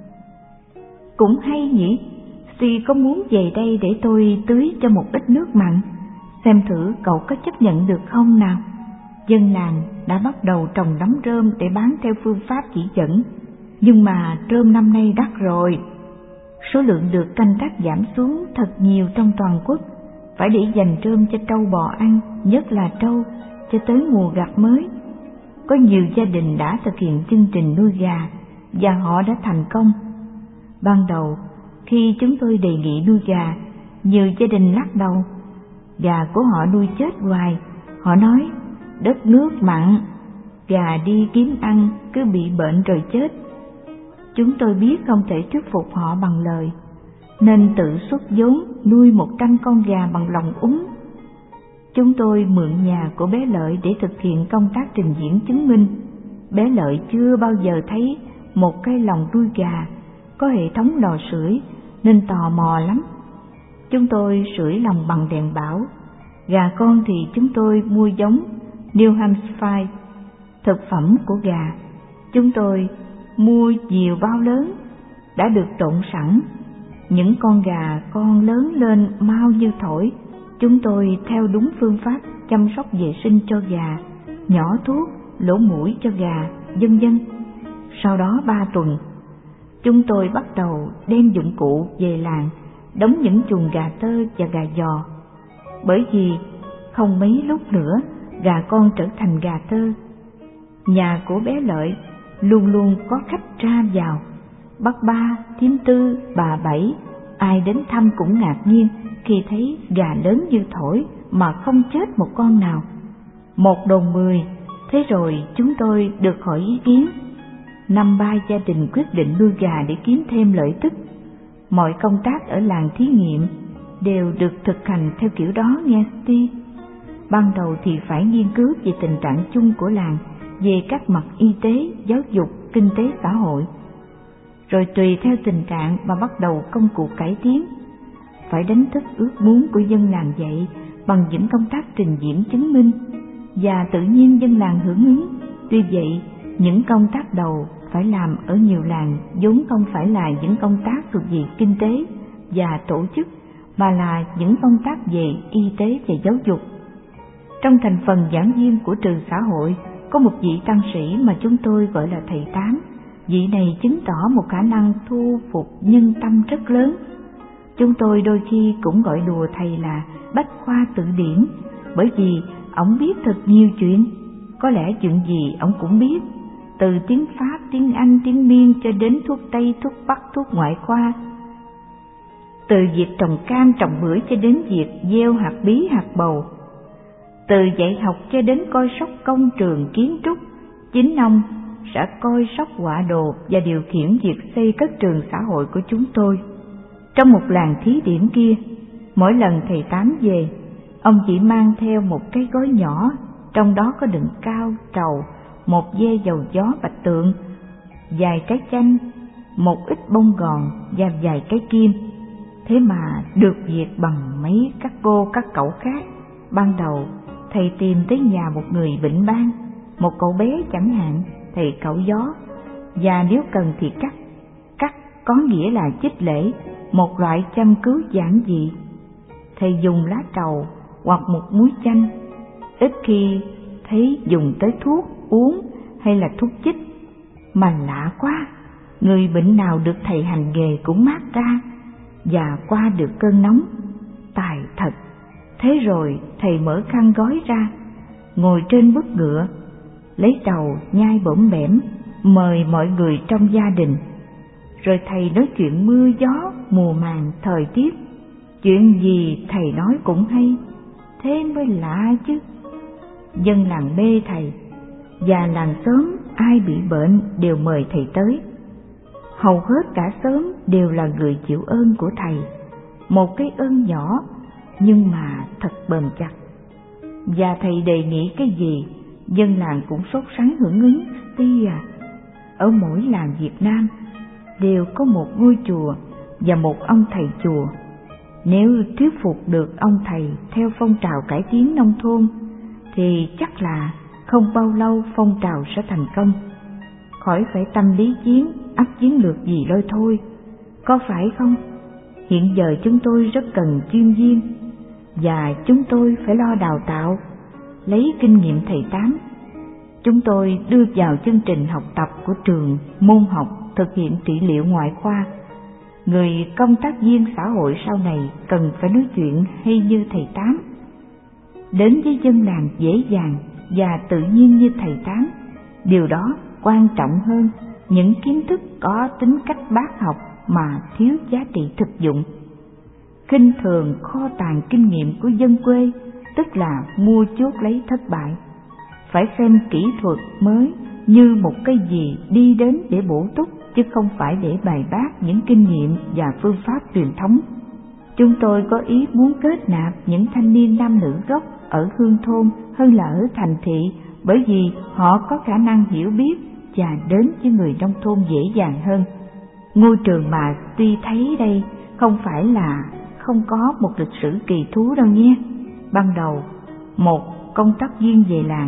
Cũng hay nhỉ, Steve có muốn về đây để tôi tưới cho một ít nước mặn, xem thử cậu có chấp nhận được không nào? Dân làng đã bắt đầu trồng nấm rơm để bán theo phương pháp chỉ dẫn, nhưng mà rơm năm nay đắt rồi. Số lượng được canh tác giảm xuống thật nhiều trong toàn quốc, phải để dành rơm cho trâu bò ăn, nhất là trâu, cho tới mùa gặt mới. Có nhiều gia đình đã thực hiện chương trình nuôi gà và họ đã thành công. Ban đầu, khi chúng tôi đề nghị nuôi gà, nhiều gia đình lắc đầu. Gà của họ nuôi chết hoài, họ nói đất nước mặn, gà đi kiếm ăn cứ bị bệnh rồi chết. Chúng tôi biết không thể thuyết phục họ bằng lời, nên tự xuất vốn nuôi một trăm con gà bằng lòng úng. Chúng tôi mượn nhà của bé Lợi để thực hiện công tác trình diễn chứng minh. Bé Lợi chưa bao giờ thấy một cái lồng nuôi gà có hệ thống lò sưởi nên tò mò lắm. Chúng tôi sưởi lồng bằng đèn bão. Gà con thì chúng tôi mua giống New Hampshire. Thực phẩm của gà, chúng tôi mua nhiều bao lớn đã được trộn sẵn. Những con gà con lớn lên mau như thổi. Chúng tôi theo đúng phương pháp chăm sóc vệ sinh cho gà, nhỏ thuốc, lỗ mũi cho gà, vân vân. Sau đó ba tuần, chúng tôi bắt đầu đem dụng cụ về làng, đóng những chuồng gà tơ và gà giò. Bởi vì không mấy lúc nữa, gà con trở thành gà tơ. Nhà của bé Lợi luôn luôn có khách ra vào. Bác Ba, thím Tư, bà Bảy, ai đến thăm cũng ngạc nhiên khi thấy gà lớn như thổi mà không chết một con nào. Một đồn mười, thế rồi chúng tôi được hỏi ý kiến. Năm ba gia đình quyết định nuôi gà để kiếm thêm lợi tức. Mọi công tác ở làng thí nghiệm đều được thực hành theo kiểu đó nghe Steve. Ban đầu thì phải nghiên cứu về tình trạng chung của làng, về các mặt y tế, giáo dục, kinh tế xã hội. Rồi tùy theo tình trạng mà bắt đầu công cuộc cải tiến. Phải đánh thức ước muốn của dân làng dậy bằng những công tác trình diễn chứng minh, và tự nhiên dân làng hưởng ứng. Tuy vậy, những công tác đầu phải làm ở nhiều làng vốn không phải là những công tác thuộc về kinh tế và tổ chức, mà là những công tác về y tế và giáo dục. Trong thành phần giảng viên của trường xã hội có một vị tăng sĩ mà chúng tôi gọi là thầy Tám. Vị này chứng tỏ một khả năng thu phục nhân tâm rất lớn. Chúng tôi đôi khi cũng gọi đùa thầy là Bách Khoa Tự Điển, bởi vì ổng biết thật nhiều chuyện, có lẽ chuyện gì ổng cũng biết, từ tiếng Pháp, tiếng Anh, tiếng Miên cho đến thuốc Tây, thuốc Bắc, thuốc ngoại khoa. Từ việc trồng cam, trồng bưởi cho đến việc gieo hạt bí, hạt bầu. Từ dạy học cho đến coi sóc công trường kiến trúc, chính ông sẽ coi sóc họa đồ và điều khiển việc xây các trường xã hội của chúng tôi. Trong một làng thí điểm kia, mỗi lần thầy Tám về, ông chỉ mang theo một cái gói nhỏ, trong đó có đựng cao, trầu, một ve dầu gió bạch tượng, vài cái chanh, một ít bông gòn và vài cái kim. Thế mà được việc bằng mấy các cô các cậu khác. Ban đầu thầy tìm tới nhà một người bệnh ban, một cậu bé chẳng hạn, thầy cạo gió, và nếu cần thì cắt. Cắt có nghĩa là chích lễ, một loại châm cứu giản dị. Thầy dùng lá trầu hoặc một múi chanh, ít khi thấy dùng tới thuốc uống hay là thuốc chích. Mà lạ quá, người bệnh nào được thầy hành nghề cũng mát ra, và qua được cơn nóng. Tài thật. Thế rồi thầy mở khăn gói ra, ngồi trên bức ngựa, lấy đầu nhai bõm bẻm, mời mọi người trong gia đình. Rồi thầy nói chuyện mưa gió, mùa màng, thời tiết. Chuyện gì thầy nói cũng hay, thế mới lạ chứ. Dân làng mê thầy, và làng xóm ai bị bệnh đều mời thầy tới. Hầu hết cả xóm đều là người chịu ơn của thầy, một cái ơn nhỏ nhưng mà thật bền chặt. Và thầy đề nghị cái gì, dân làng cũng sốt sắng hưởng ứng. Ti à, ở mỗi làng Việt Nam đều có một ngôi chùa và một ông thầy chùa. Nếu thuyết phục được ông thầy theo phong trào cải tiến nông thôn, thì chắc là không bao lâu phong trào sẽ thành công. Khỏi phải tâm lý chiến, ấp chiến lược gì lôi thôi, có phải không? Hiện giờ chúng tôi rất cần chuyên viên, và chúng tôi phải lo đào tạo, lấy kinh nghiệm thầy Tám. Chúng tôi đưa vào chương trình học tập của trường môn học thực hiện trị liệu ngoại khoa. Người công tác viên xã hội sau này cần phải nói chuyện hay như thầy Tám, đến với dân làng dễ dàng và tự nhiên như thầy Tám. Điều đó quan trọng hơn những kiến thức có tính cách bác học mà thiếu giá trị thực dụng. Khinh thường kho tàng kinh nghiệm của dân quê, tức là mua chuốc lấy thất bại. Phải xem kỹ thuật mới như một cái gì đi đến để bổ túc, chứ không phải để bài bác những kinh nghiệm và phương pháp truyền thống. Chúng tôi có ý muốn kết nạp những thanh niên nam nữ gốc ở hương thôn hơn là ở thành thị, bởi vì họ có khả năng hiểu biết và đến với người nông thôn dễ dàng hơn. Ngôi trường mà tuy thấy đây không phải là không có một lịch sử kỳ thú đâu nhé. Ban đầu, một công tác viên về làng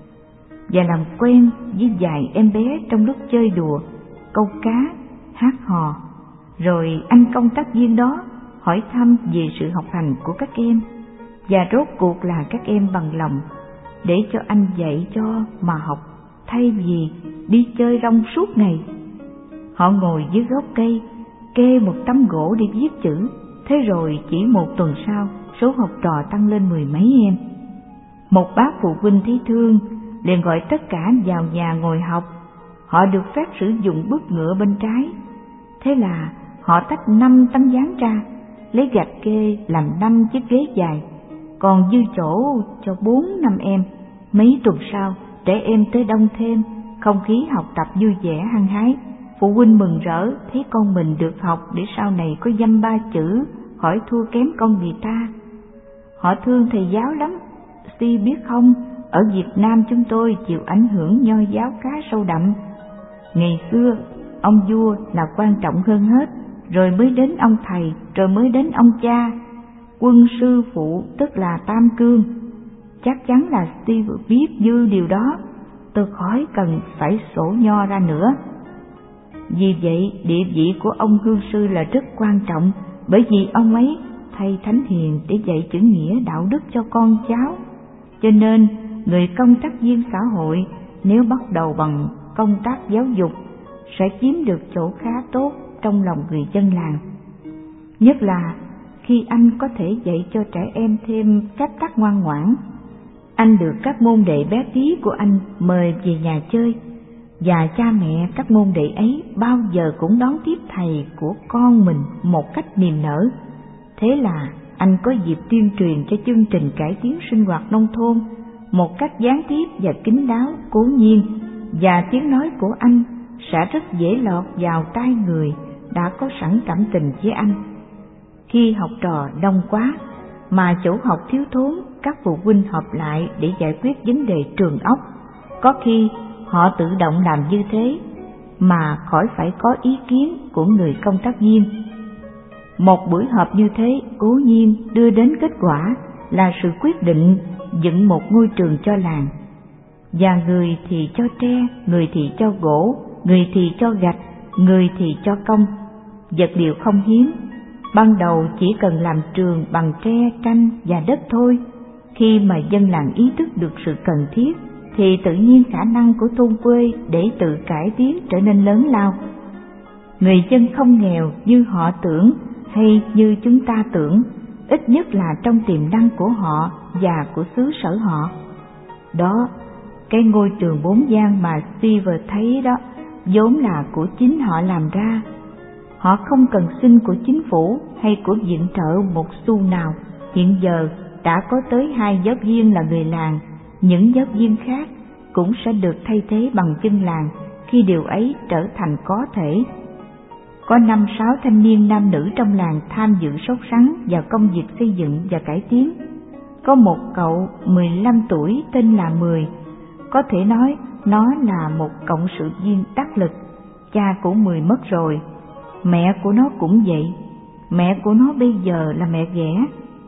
và làm quen với vài em bé trong lúc chơi đùa, câu cá, hát hò. Rồi anh công tác viên đó hỏi thăm về sự học hành của các em, và rốt cuộc là các em bằng lòng để cho anh dạy cho mà học, thay vì đi chơi rong suốt ngày. Họ ngồi dưới gốc cây, kê một tấm gỗ để viết chữ. Thế rồi chỉ một tuần sau, số học trò tăng lên mười mấy em. Một bác phụ huynh thấy thương, liền gọi tất cả vào nhà ngồi học. Họ được phép sử dụng bức ngựa bên trái. Thế là họ tách năm tấm ván ra, lấy gạch kê làm năm chiếc ghế dài, còn dư chỗ cho bốn năm em. Mấy tuần sau, trẻ em tới đông thêm, không khí học tập vui vẻ hăng hái. Phụ huynh mừng rỡ thấy con mình được học để sau này có dăm ba chữ, khỏi thua kém con người ta. Họ thương thầy giáo lắm. Steve biết không, ở Việt Nam chúng tôi chịu ảnh hưởng nho giáo khá sâu đậm. Ngày xưa, ông vua là quan trọng hơn hết, rồi mới đến ông thầy, rồi mới đến ông cha. Quân sư phụ tức là Tam Cương. Chắc chắn là Steve biết dư điều đó, tôi khỏi cần phải sổ nho ra nữa. Vì vậy, địa vị của ông hương sư là rất quan trọng, bởi vì ông ấy thay thánh hiền để dạy chữ nghĩa đạo đức cho con cháu. Cho nên, người công tác viên xã hội nếu bắt đầu bằng công tác giáo dục sẽ chiếm được chỗ khá tốt trong lòng người dân làng. Nhất là khi anh có thể dạy cho trẻ em thêm phép tắc ngoan ngoãn. Anh được các môn đệ bé tí của anh mời về nhà chơi, và cha mẹ các môn đệ ấy bao giờ cũng đón tiếp thầy của con mình một cách niềm nở. Thế là anh có dịp tuyên truyền cho chương trình cải tiến sinh hoạt nông thôn một cách gián tiếp và kín đáo cố nhiên, và tiếng nói của anh sẽ rất dễ lọt vào tai người đã có sẵn cảm tình với anh. Khi học trò đông quá mà chỗ học thiếu thốn, các phụ huynh họp lại để giải quyết vấn đề trường ốc. Có khi họ tự động làm như thế mà khỏi phải có ý kiến của người công tác viên. Một buổi họp như thế cố nhiên đưa đến kết quả là sự quyết định dựng một ngôi trường cho làng. Và người thì cho tre, người thì cho gỗ, người thì cho gạch, người thì cho công. Vật liệu không hiếm, ban đầu chỉ cần làm trường bằng tre, tranh và đất thôi. Khi mà dân làng ý thức được sự cần thiết, thì tự nhiên khả năng của thôn quê để tự cải tiến trở nên lớn lao. Người dân không nghèo như họ tưởng hay như chúng ta tưởng, ít nhất là trong tiềm năng của họ và của xứ sở họ. Đó, cái ngôi trường bốn gian mà Steve thấy đó, vốn là của chính họ làm ra. Họ không cần xin của chính phủ hay của viện trợ một xu nào. Hiện giờ đã có tới hai giáo viên là người làng, những giáo viên khác cũng sẽ được thay thế bằng dân làng khi điều ấy trở thành có thể. Có năm sáu thanh niên nam nữ trong làng tham dự sốt sắng vào công việc xây dựng và cải tiến. Có một cậu mười lăm tuổi tên là Mười, có thể nói nó là một cộng sự viên đắc lực. Cha của Mười mất rồi, mẹ của nó cũng vậy. Mẹ của nó bây giờ là mẹ ghẻ.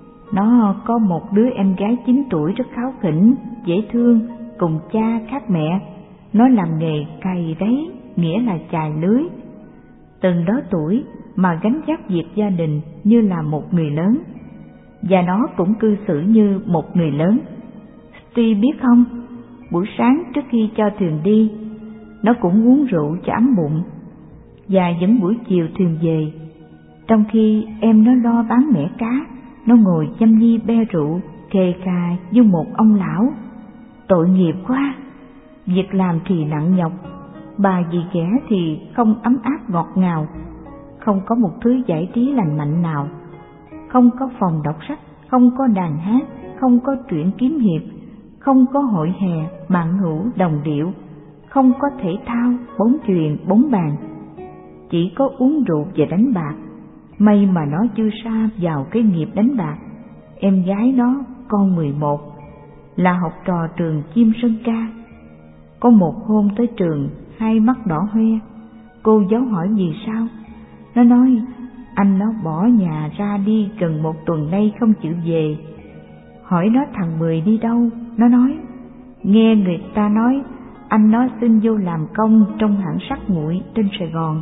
Nó có một đứa em gái chín tuổi rất kháu khỉnh, dễ thương, cùng cha khác mẹ. Nó làm nghề cày đấy, nghĩa là chài lưới. Từng đó tuổi mà gánh vác việc gia đình như là một người lớn, và nó cũng cư xử như một người lớn. Steve biết không, buổi sáng trước khi cho thuyền đi, nó cũng uống rượu cho ấm bụng, và những buổi chiều thuyền về, trong khi em nó lo bán mẻ cá, nó ngồi chăm nhi be rượu kề cà như một ông lão. Tội nghiệp quá, việc làm thì nặng nhọc, bà dì ghẻ thì không ấm áp ngọt ngào, không có một thứ giải trí lành mạnh nào, không có phòng đọc sách, không có đàn hát, không có truyện kiếm hiệp, không có hội hè, bạn hữu, đồng điệu, không có thể thao, bóng chuyền, bóng bàn, chỉ có uống rượu và đánh bạc. May mà nó chưa sa vào cái nghiệp đánh bạc. Em gái nó, con mười một, là học trò trường Chim Sơn Ca. Có một hôm tới trường, hai mắt đỏ hoe. Cô giáo hỏi vì sao, nó nói anh nó bỏ nhà ra đi gần một tuần nay không chịu về. Hỏi nó thằng Mười đi đâu, nó nói nghe người ta nói anh nó xin vô làm công trong hãng sắt nguội trên Sài Gòn.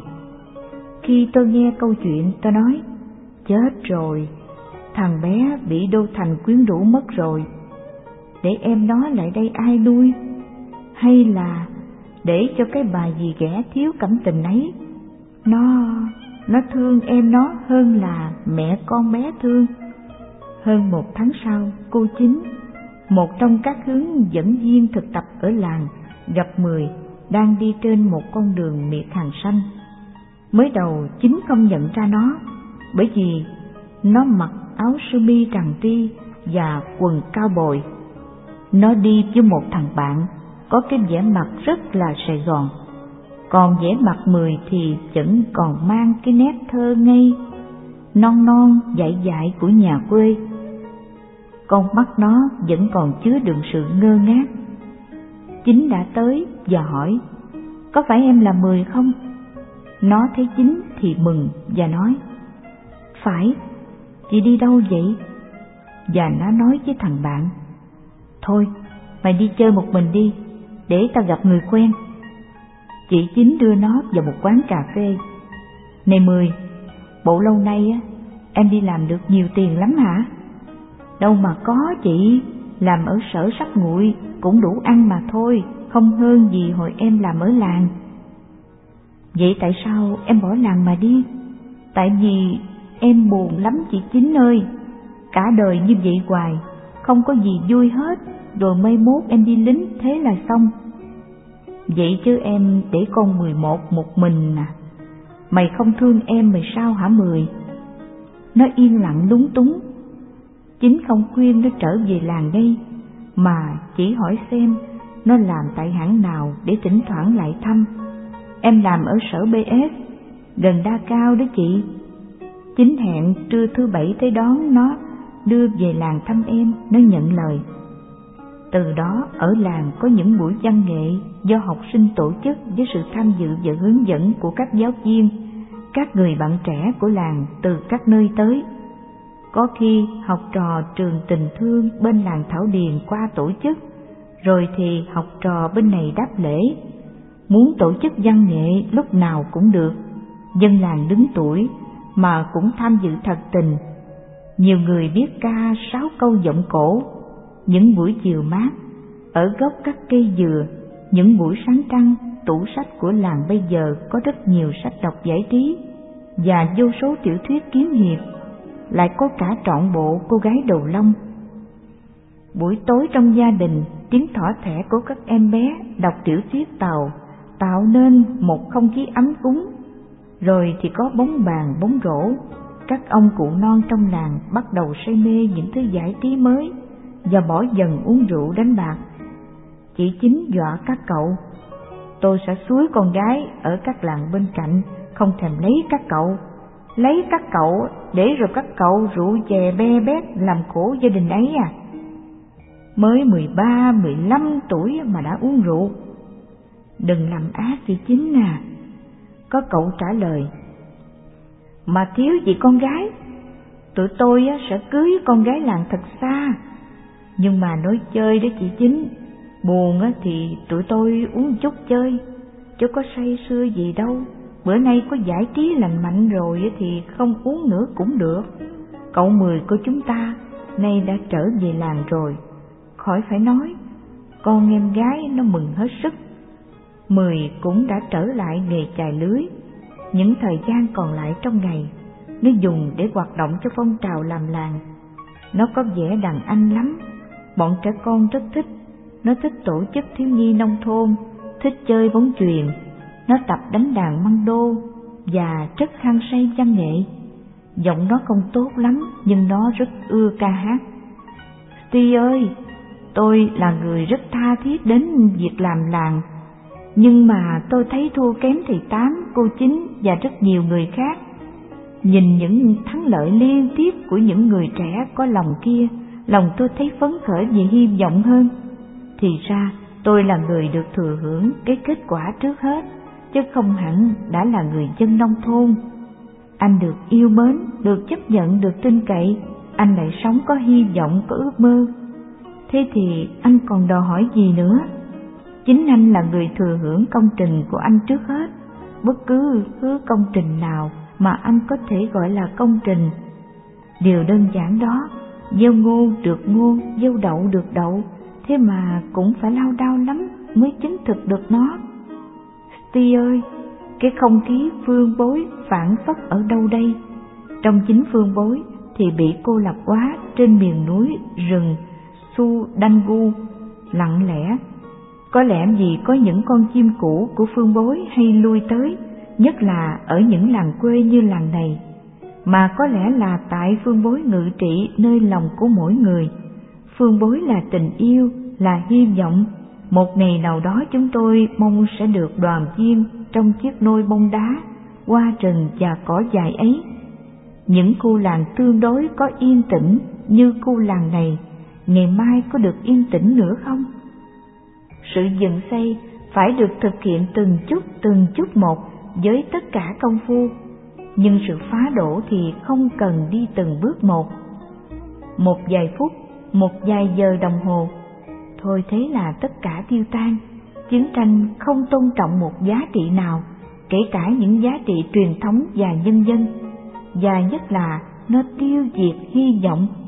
Khi tôi nghe câu chuyện, tôi nói chết rồi, thằng bé bị Đô Thành quyến rũ mất rồi. Để em nó lại đây ai nuôi, hay là để cho cái bà dì ghẻ thiếu cảm tình ấy? Nó nó thương em nó hơn là mẹ con bé thương. Hơn một tháng sau, cô Chính, một trong các hướng dẫn viên thực tập ở làng, gặp Mười đang đi trên một con đường miệt hàng xanh. Mới đầu Chính không nhận ra nó, bởi vì nó mặc áo sơ mi tràng tri và quần cao bồi. Nó đi với một thằng bạn có cái vẻ mặt rất là Sài Gòn, còn vẻ mặt Mười thì vẫn còn mang cái nét thơ ngây, non non dại dại của nhà quê. Con mắt nó vẫn còn chứa đựng sự ngơ ngác. Chính đã tới và hỏi có phải em là Mười không? Nó thấy Chính thì mừng và nói phải, chị đi đâu vậy? Và nó nói với thằng bạn thôi mày đi chơi một mình đi, để tao gặp người quen. Chị Chính đưa nó vào một quán cà phê. Này Mười, bộ lâu nay á em đi làm được nhiều tiền lắm hả? Đâu mà có chị, làm ở sở sắt nguội cũng đủ ăn mà thôi, không hơn gì hồi em làm ở làng. Vậy tại sao em bỏ làng mà đi? Tại vì em buồn lắm chị Chính ơi, cả đời như vậy hoài, không có gì vui hết, rồi mai mốt em đi lính thế là xong. Vậy chứ em để con mười một một mình à? Mày không thương em mày sao hả Mười? Nó yên lặng lúng túng. Chính không khuyên nó trở về làng đây, mà chỉ hỏi xem nó làm tại hãng nào để thỉnh thoảng lại thăm. Em làm ở sở bê ét, gần Đa Cao đó chị. Chính hẹn trưa thứ bảy tới đón nó, đưa về làng thăm em, nó nhận lời. Từ đó ở làng có những buổi văn nghệ do học sinh tổ chức với sự tham dự và hướng dẫn của các giáo viên, các người bạn trẻ của làng từ các nơi tới. Có khi học trò trường Tình Thương bên làng Thảo Điền qua tổ chức, rồi thì học trò bên này đáp lễ. Muốn tổ chức văn nghệ lúc nào cũng được, dân làng đứng tuổi mà cũng tham dự thật tình. Nhiều người biết ca sáu câu giọng cổ. Những buổi chiều mát ở gốc các cây dừa, những buổi sáng trăng, tủ sách của làng bây giờ có rất nhiều sách đọc giải trí. và vô số tiểu thuyết kiếm hiệp, lại có cả trọn bộ Cô gái đầu lông. Buổi tối trong gia đình, tiếng thỏ thẻ của các em bé đọc tiểu thuyết Tàu tạo nên một không khí ấm cúng. Rồi thì có bóng bàn, bóng rổ, các ông cụ non trong làng bắt đầu say mê những thứ giải trí mới và bỏ dần uống rượu đánh bạc. Chị Chính dọa các cậu: tôi sẽ xúi con gái ở các làng bên cạnh không thèm lấy các cậu, lấy các cậu để rồi các cậu rượu chè be bét làm khổ gia đình ấy à. Mới mười ba, mười lăm tuổi mà đã uống rượu. Đừng làm ác chị Chính à. Có cậu trả lời: mà thiếu gì con gái, tụi tôi sẽ cưới con gái làng thật xa. Nhưng mà nói chơi đó chị Chính, buồn thì tụi tôi uống chút chơi, chứ có say sưa gì đâu. Bữa nay có giải trí lành mạnh rồi thì không uống nữa cũng được. Cậu Mười của chúng ta nay đã trở về làng rồi, khỏi phải nói, con em gái nó mừng hết sức. Mười cũng đã trở lại nghề chài lưới. Những thời gian còn lại trong ngày, nó dùng để hoạt động cho phong trào làm làng. Nó có vẻ đàn anh lắm, bọn trẻ con rất thích. Nó thích tổ chức thiếu nhi nông thôn, thích chơi bóng chuyền. Nó tập đánh đàn măng đô và rất hăng say văn nghệ. Giọng nó không tốt lắm nhưng nó rất ưa ca hát. Steve ơi, tôi là người rất tha thiết đến việc làm làng, nhưng mà tôi thấy thua kém thầy Tám, cô Chính và rất nhiều người khác. Nhìn những thắng lợi liên tiếp của những người trẻ có lòng kia, lòng tôi thấy phấn khởi vì hy vọng hơn. Thì ra tôi là người được thừa hưởng cái kết quả trước hết, chứ không hẳn đã là người dân nông thôn. Anh được yêu mến, được chấp nhận, được tin cậy, anh lại sống có hy vọng, có ước mơ. Thế thì anh còn đòi hỏi gì nữa? Chính anh là người thừa hưởng công trình của anh trước hết. Bất cứ thứ công trình nào mà anh có thể gọi là công trình. Điều đơn giản đó, gieo ngô được ngô, gieo đậu được đậu, thế mà cũng phải lao đao lắm mới chứng thực được nó. Steve ơi, cái không khí phương bối phảng phất ở đâu đây? Trong chính phương bối thì bị cô lập quá trên miền núi rừng Su-đanh-gu lặng lẽ. Có lẽ vì có những con chim cũ của phương bối hay lui tới, nhất là ở những làng quê như làng này, mà có lẽ là tại phương bối ngự trị nơi lòng của mỗi người. Phương bối là tình yêu, là hy vọng. Một ngày nào đó chúng tôi mong sẽ được đoàn chim trong chiếc nôi bông đá, hoa rừng và cỏ dại ấy. Những khu làng tương đối có yên tĩnh như khu làng này, ngày mai có được yên tĩnh nữa không? Sự dựng xây phải được thực hiện từng chút từng chút một với tất cả công phu, nhưng sự phá đổ thì không cần đi từng bước một. Một vài phút, một vài giờ đồng hồ, thôi thế là tất cả tiêu tan. Chiến tranh không tôn trọng một giá trị nào, kể cả những giá trị truyền thống và nhân dân, và nhất là nó tiêu diệt hy vọng.